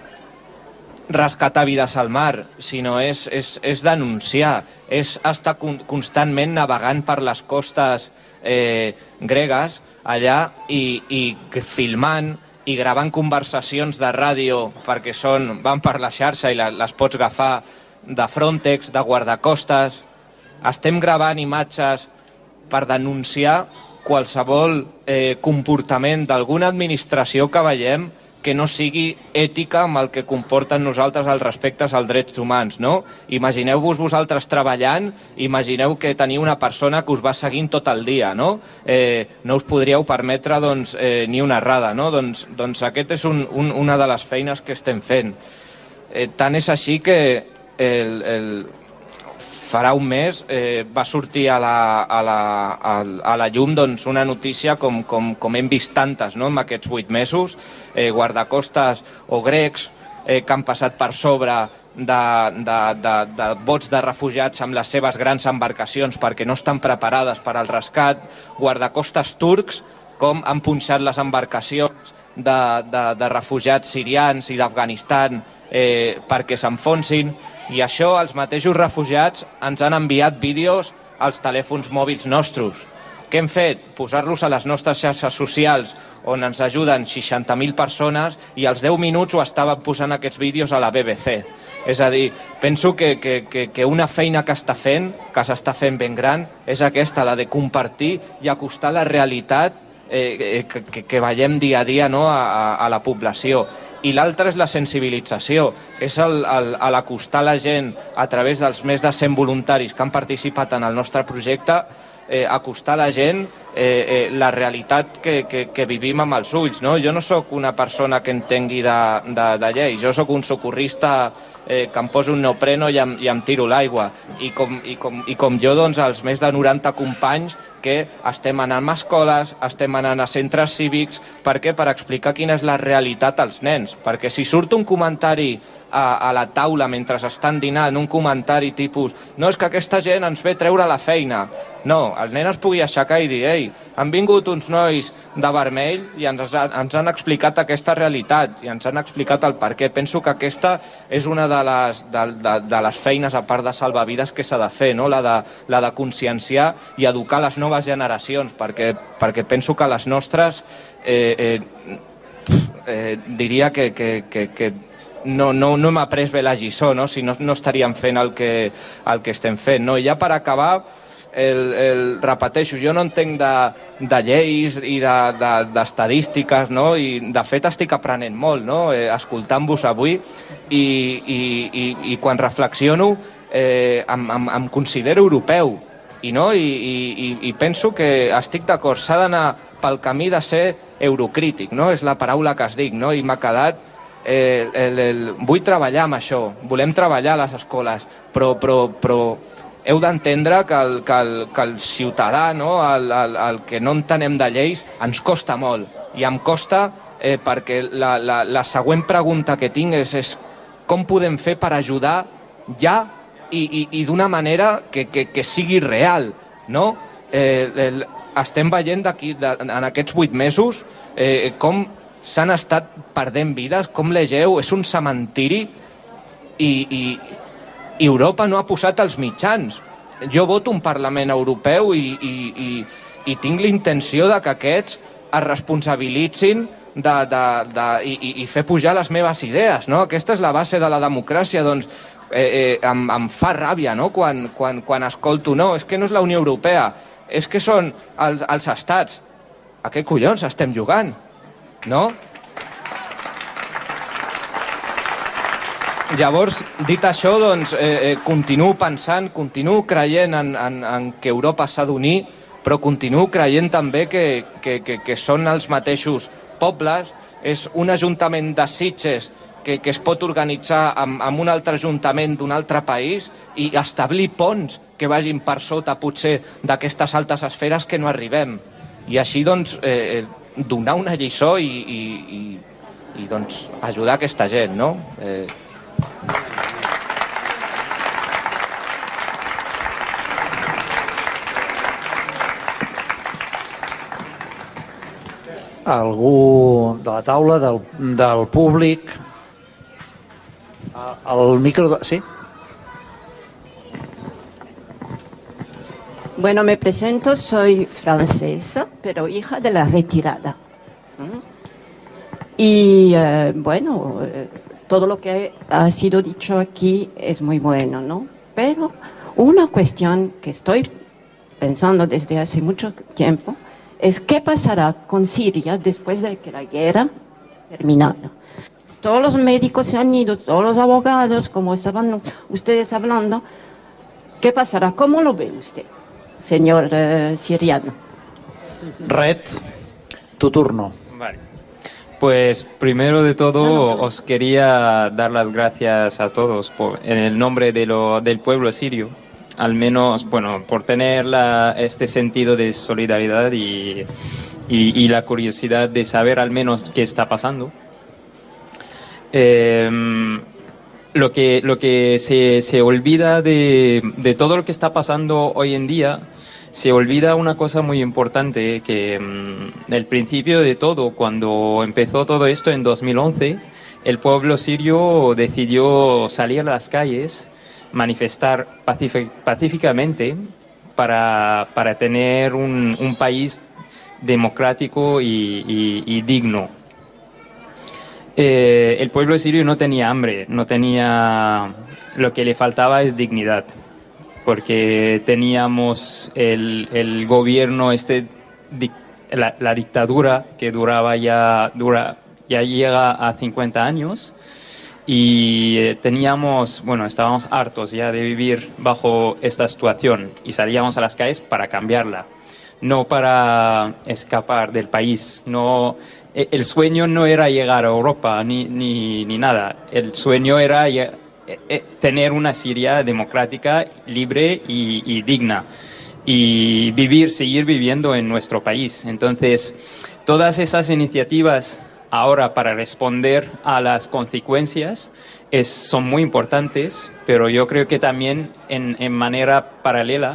rescatar vides al mar, sinó és, és, és denunciar, és estar constantment navegant per les costes eh, gregues allà i, i filmant i gravant conversacions de ràdio perquè són, van per la xarxa i la, les pots agafar de Frontex, de guardacostes. Estem gravant imatges per denunciar qualsevol eh, comportament d'alguna administració que veiem que no sigui ètica amb el que comporten nosaltres els respectes als drets humans, no? Imagineu-vos vosaltres treballant, imagineu que teniu una persona que us va seguint tot el dia, no? Eh, no us podríeu permetre doncs, eh, ni una errada, no? Doncs, doncs aquest és un, un, una de les feines que estem fent. Eh, tant és així que el, el, farà un mes eh, va sortir a la, a la, a, a la llum doncs, una notícia com, com, com hem vist tantes, no?, en aquests vuit mesos, eh, guardacostes o grecs eh, que han passat per sobre de, de, de, de bots de refugiats amb les seves grans embarcacions perquè no estan preparades per al rescat, guardacostes turcs com han punxat les embarcacions de, de, de refugiats sirians i d'Afganistan eh, perquè s'enfonsin. I això, els mateixos refugiats ens han enviat vídeos als telèfons mòbils nostres. Què hem fet? Posar-los a les nostres xarxes socials on ens ajuden seixanta mil persones i als deu minuts ho estaven posant aquests vídeos a la B B C. És a dir, penso que, que, que, que una feina que està fent, que s'està fent ben gran, és aquesta, la de compartir i acostar la realitat eh, que, que, que veiem dia a dia, no, a, a la població. I l'altra és la sensibilització, que és l'acostar la gent a través dels més de cent voluntaris que han participat en el nostre projecte, eh, acostar a la gent eh, eh, la realitat que, que, que vivim amb els ulls. No? Jo no sóc una persona que entengui de, de, de llei, jo sóc un socorrista eh, que em poso un neopreno i em, i em tiro l'aigua. I com, i, com, I com jo, doncs, els més de noranta companys que estem anant a escoles, estem anant a centres cívics, per què? Per explicar quina és la realitat als nens. Perquè si surt un comentari a, a la taula mentre estan dinant, un comentari tipus no, és que aquesta gent ens ve treure la feina. No, el nen es pugui aixecar i dir ei, han vingut uns nois de vermell i ens, ens han explicat aquesta realitat i ens han explicat el per què. Penso que aquesta és una de les, de, de, de les feines, a part de salvavides, que s'ha de fer, no? la, de, la de conscienciar i educar les noves generacions, perquè, perquè penso que les nostres eh, eh, eh, diria que, que, que, que no, no, no hem après bé la lliçó, no? Si no, no estaríem fent el que, el que estem fent. No? I ja per acabar, el, el, repeteixo, jo no entenc de, de lleis i d'estadístiques, de, de, no? I de fet estic aprenent molt, no? eh, escoltant-vos avui, i, i, i, i quan reflexiono eh, em, em, em considero europeu, i, no? I, i, i penso que estic d'acord, s'ha d'anar pel camí de ser eurocrític, no? És la paraula que es dic, no? I m'ha quedat eh, el, el, vull treballar amb això, volem treballar a les escoles, però, però, però heu d'entendre que, el, que, el, que el ciutadà, no? el, el, el que no entenem de lleis, ens costa molt, i em costa eh, perquè la, la, la següent pregunta que tinc és, és com podem fer per ajudar ja i, i, i d'una manera que, que, que sigui real, no? Eh, el, estem veient d'aquí, de, en aquests vuit mesos eh, com s'han estat perdent vides, com legeu, és un cementiri i, i, i Europa no ha posat els mitjans. Jo voto un Parlament Europeu i, i, i, i tinc la intenció de que aquests es responsabilitzin de, de, de, i, i fer pujar les meves idees, no? Aquesta és la base de la democràcia, doncs eh, eh, em, em fa ràbia, no? quan, quan, quan escolto, no, és que no és la Unió Europea, és que són els, els estats. A què collons estem jugant? No? Llavors, dit això, doncs, eh, eh, continuo pensant, continuo creient en, en, en que Europa s'ha d'unir, però continuo creient també que, que, que, que són els mateixos pobles, és un ajuntament de Sitges que, que es pot organitzar amb, amb un altre ajuntament d'un altre país i establir ponts que vagin per sota, potser, d'aquestes altes esferes que no arribem. I així, doncs, eh, donar una lliçó i, i, i, i doncs, ajudar aquesta gent, no? Eh... Algú de la taula, del, del públic? El micro... De... Sí? Bueno, me presento, soy francesa, pero hija de la retirada. Y eh, bueno, eh, todo lo que ha sido dicho aquí es muy bueno, ¿no? Pero una cuestión que estoy pensando desde hace mucho tiempo es qué pasará con Siria después de que la guerra terminara. Todos los médicos se han ido, todos los abogados, como estaban ustedes hablando. ¿Qué pasará? ¿Cómo lo ve usted, señor eh, siriano? Red, tu turno. Vale. Pues primero de todo os quería dar las gracias a todos por, en el nombre de lo, del pueblo sirio, al menos, bueno, por tener la, este sentido de solidaridad y, y, y la curiosidad de saber al menos qué está pasando. Eh, lo que, lo que se, se olvida de, de todo lo que está pasando hoy en día, se olvida una cosa muy importante, que mmm, el principio de todo, cuando empezó todo esto en dos mil once, el pueblo sirio decidió salir a las calles, manifestar pacíficamente para, para tener un, un país democrático y, y, y digno. Eh, el pueblo sirio no tenía hambre, no tenía... Lo que le faltaba es dignidad, porque teníamos el, el gobierno, este, la, la dictadura que duraba ya, dura, ya llega a cincuenta años, y teníamos, bueno, estábamos hartos ya de vivir bajo esta situación y salíamos a las calles para cambiarla, no para escapar del país. No, el sueño no era llegar a Europa ni, ni, ni nada, el sueño era tener una Siria democrática, libre y, y digna, y vivir, seguir viviendo en nuestro país. Entonces, todas esas iniciativas ahora para responder a las consecuencias es, son muy importantes, pero yo creo que también en, en manera paralela,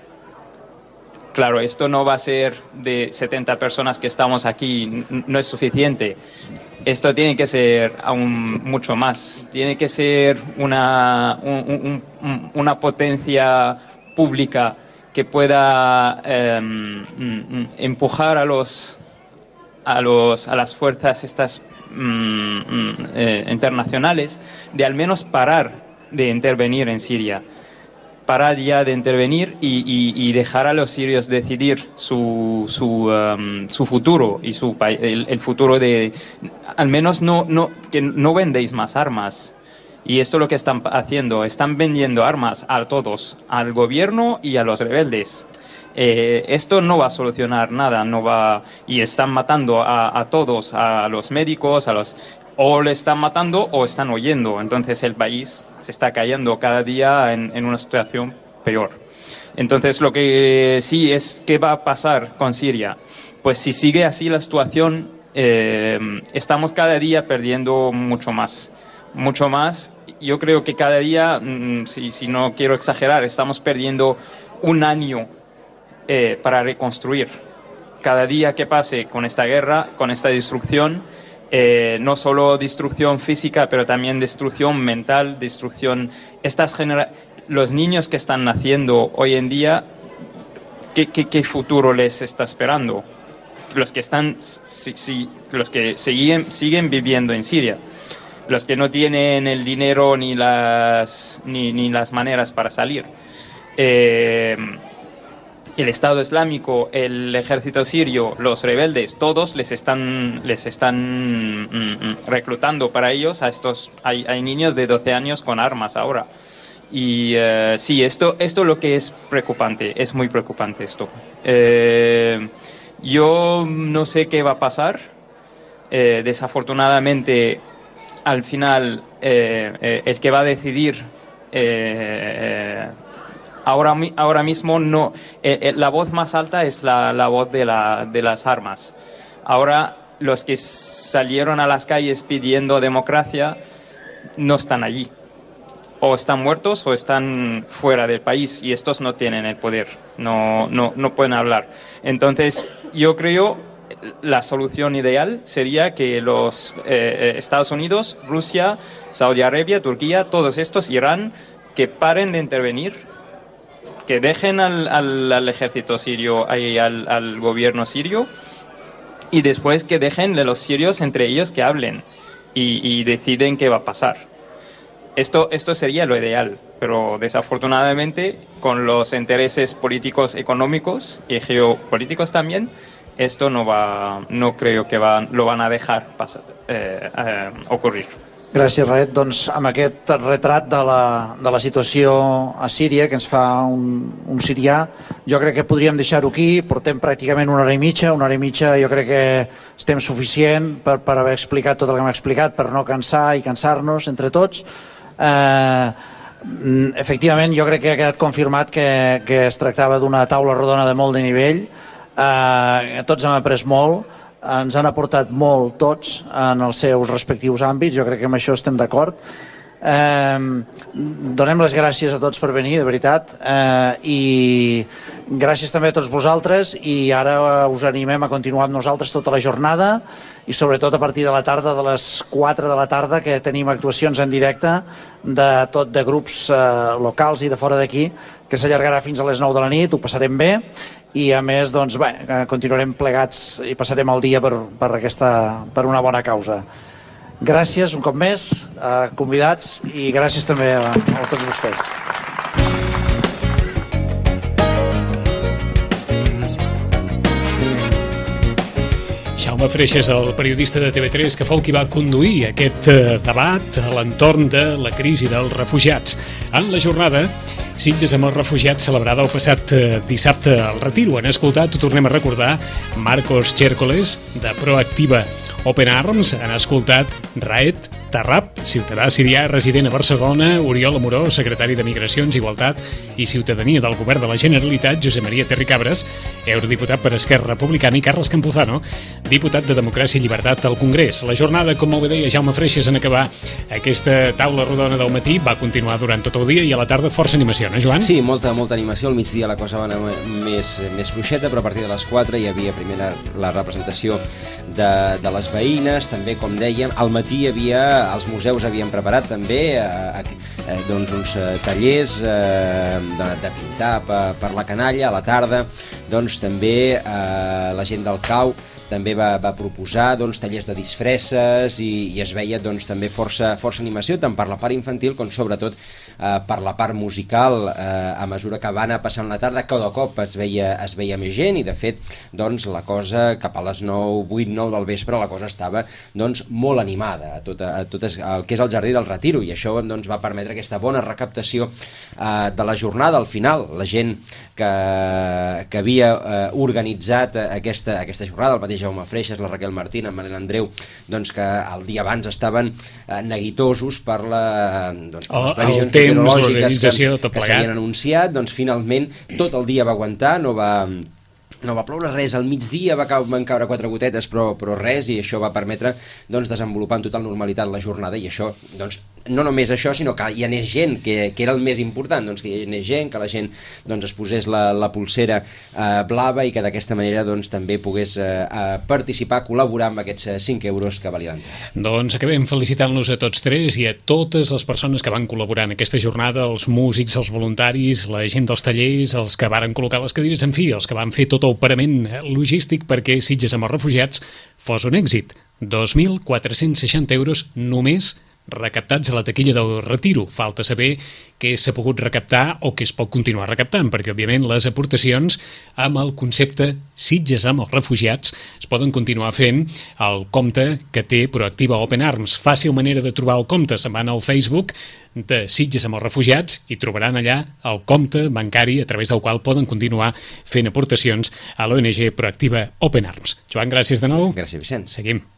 claro, esto no va a ser de setenta personas que estamos aquí, no es suficiente. Esto tiene que ser aún mucho más. Tiene que ser una, un, un, una potencia pública que pueda eh, empujar a los a los a las fuerzas estas mm, eh, internacionales de al menos parar de intervenir en Siria. Parar ya de intervenir y, y, y dejar a los sirios decidir su, su, um, su futuro y su, el, el futuro de... Al menos no, no, que no vendéis más armas. Y esto es lo que están haciendo. Están vendiendo armas a todos, al gobierno y a los rebeldes. Eh, esto no va a solucionar nada, no va, y están matando a, a todos, a los médicos, a los... o le están matando o están huyendo. Entonces el país se está cayendo cada día en, en una situación peor. Entonces lo que sí es, ¿qué va a pasar con Siria? Pues si sigue así la situación, eh, estamos cada día perdiendo mucho más, mucho más. Yo creo que cada día, si, si no quiero exagerar, estamos perdiendo un año eh, para reconstruir. Cada día que pase con esta guerra, con esta destrucción, Eh, no solo destrucción física, pero también destrucción mental, destrucción... Estas genera... Los niños que están naciendo hoy en día, ¿qué, qué, qué futuro les está esperando? Los que están, si, si, los que siguen, siguen viviendo en Siria, los que no tienen el dinero ni las, ni, ni las maneras para salir. Eh, El Estado Islámico, el ejército sirio, los rebeldes, todos les están, les están mm, reclutando para ellos a estos. Hay, hay niños de doce años con armas ahora. Y eh, sí, esto, esto lo que es preocupante, es muy preocupante esto. Eh, yo no sé qué va a pasar. Eh, desafortunadamente, al final, eh, eh, el que va a decidir... Eh, Ahora, ahora mismo no, eh, eh, la voz más alta es la, la voz de, la, de las armas. Ahora los que salieron a las calles pidiendo democracia no están allí. O están muertos o están fuera del país, y estos no tienen el poder, no, no, no pueden hablar. Entonces yo creo la solución ideal sería que los eh, Estados Unidos, Rusia, Saudi Arabia, Turquía, todos estos, Irán, que paren de intervenir, que dejen al, al, al ejército sirio, al, al gobierno sirio, y después que dejen a los sirios entre ellos que hablen y, y deciden qué va a pasar. Esto, esto sería lo ideal, pero desafortunadamente con los intereses políticos, económicos y geopolíticos también, esto no va, no creo que va, lo van a dejar pasar, eh, eh, ocurrir. Gràcies, Raed. Doncs amb aquest retrat de la, de la situació a Síria que ens fa un, un sirià, jo crec que podríem deixar-ho aquí. Portem pràcticament una hora i mitja. Una hora i mitja jo crec que estem suficient per, per haver explicat tot el que hem explicat, per no cansar i cansar-nos entre tots. Eh, efectivament, jo crec que ha quedat confirmat que, que es tractava d'una taula rodona de molt de nivell. Eh, tots hem après molt. Ens han aportat molt tots en els seus respectius àmbits, jo crec que amb això estem d'acord. Eh, donem les gràcies a tots per venir, de veritat, eh, i, gràcies també a tots vosaltres i ara us animem a continuar amb nosaltres tota la jornada i sobretot a partir de la tarda, de les quatre de la tarda, que tenim actuacions en directe de tot de grups eh, locals i de fora d'aquí, que s'allargarà fins a les nou de la nit, ho passarem bé i a més doncs, bé, continuarem plegats i passarem el dia per, per, aquesta, per una bona causa. Gràcies un cop més, eh, convidats, i gràcies també a, a tots vostès. Jaume Freixas, el periodista de T V tres, que fou qui va conduir aquest debat a l'entorn de la crisi dels refugiats. En la jornada Sitges amb els refugiats, celebrada el passat dissabte al Retiro. Han escoltat, ho tornem a recordar, Marcos Chércoles, de Proactiva Open Arms. Han escoltat Raed Tarrab, ciutadà sirià resident a Barcelona, Oriol Amorós, secretari de Migracions, Igualtat i Ciutadania del Govern de la Generalitat, Josep Maria Terricabres, eurodiputat per Esquerra Republicana, i Carles Campuzano, diputat de Democràcia i Llibertat al Congrés. La jornada, com molt bé deia Jaume Freixas, en acabar aquesta taula rodona del matí, va continuar durant tot el dia i a la tarda força animació, no, Joan? Sí, molta, molta animació. Al migdia la cosa va anar més, més fluixeta, però a partir de les quatre hi havia primer la, la representació de, de les veïnes, també, com dèiem, al matí hi havia, els museus havien preparat també eh, eh, doncs uns eh, tallers eh, de, de pintar per, per la canalla. A la tarda doncs també eh, la gent del C A U també va, va proposar doncs, tallers de disfresses i, i es veia doncs, també força, força animació, tant per la part infantil com sobretot eh, per la part musical. Eh, a mesura que va anar passant la tarda, cada cop es veia, es veia més gent i de fet doncs, la cosa cap a les nou, vuit, nou del vespre la cosa estava doncs, molt animada a tot, a tot el que és el Jardí del Retiro, i això doncs, va permetre aquesta bona recaptació eh, de la jornada. Al final la gent que, que havia eh, organitzat aquesta, aquesta jornada, el mateix Jaume Freixas, la Raquel Martín, en Manel Andreu, doncs que el dia abans estaven eh, neguitosos per, la, doncs, per les previsions meteorològiques que, que s'havien anunciat, doncs finalment tot el dia va aguantar, no va... No va ploure res, al migdia va cau, van caure quatre gotetes, però, però res, i això va permetre doncs, desenvolupar en total normalitat la jornada, i això, doncs, no només això, sinó que hi anés gent, que, que era el més important, doncs, que hi anés gent, que la gent doncs, es posés la, la pulsera eh, blava i que d'aquesta manera doncs, també pogués eh, participar, col·laborar amb aquests cinc euros que valien. Doncs acabem felicitant-los a tots tres i a totes les persones que van col·laborar en aquesta jornada, els músics, els voluntaris, la gent dels tallers, els que varen col·locar les cadires, en fi, els que van fer tot el parament logístic perquè Sitges amb els refugiats fos un èxit. dos mil quatre-cents seixanta euros només recaptats a la taquilla del Retiro. Falta saber què s'ha pogut recaptar o què es pot continuar recaptant, perquè òbviament les aportacions amb el concepte Sitges amb els refugiats es poden continuar fent al compte que té Proactiva Open Arms. Fàcil manera de trobar el compte, se'n van al Facebook de Sitges amb els refugiats i trobaran allà el compte bancari a través del qual poden continuar fent aportacions a l'O N G Proactiva Open Arms. Joan, gràcies de nou. Gràcies, Vicent. Seguim.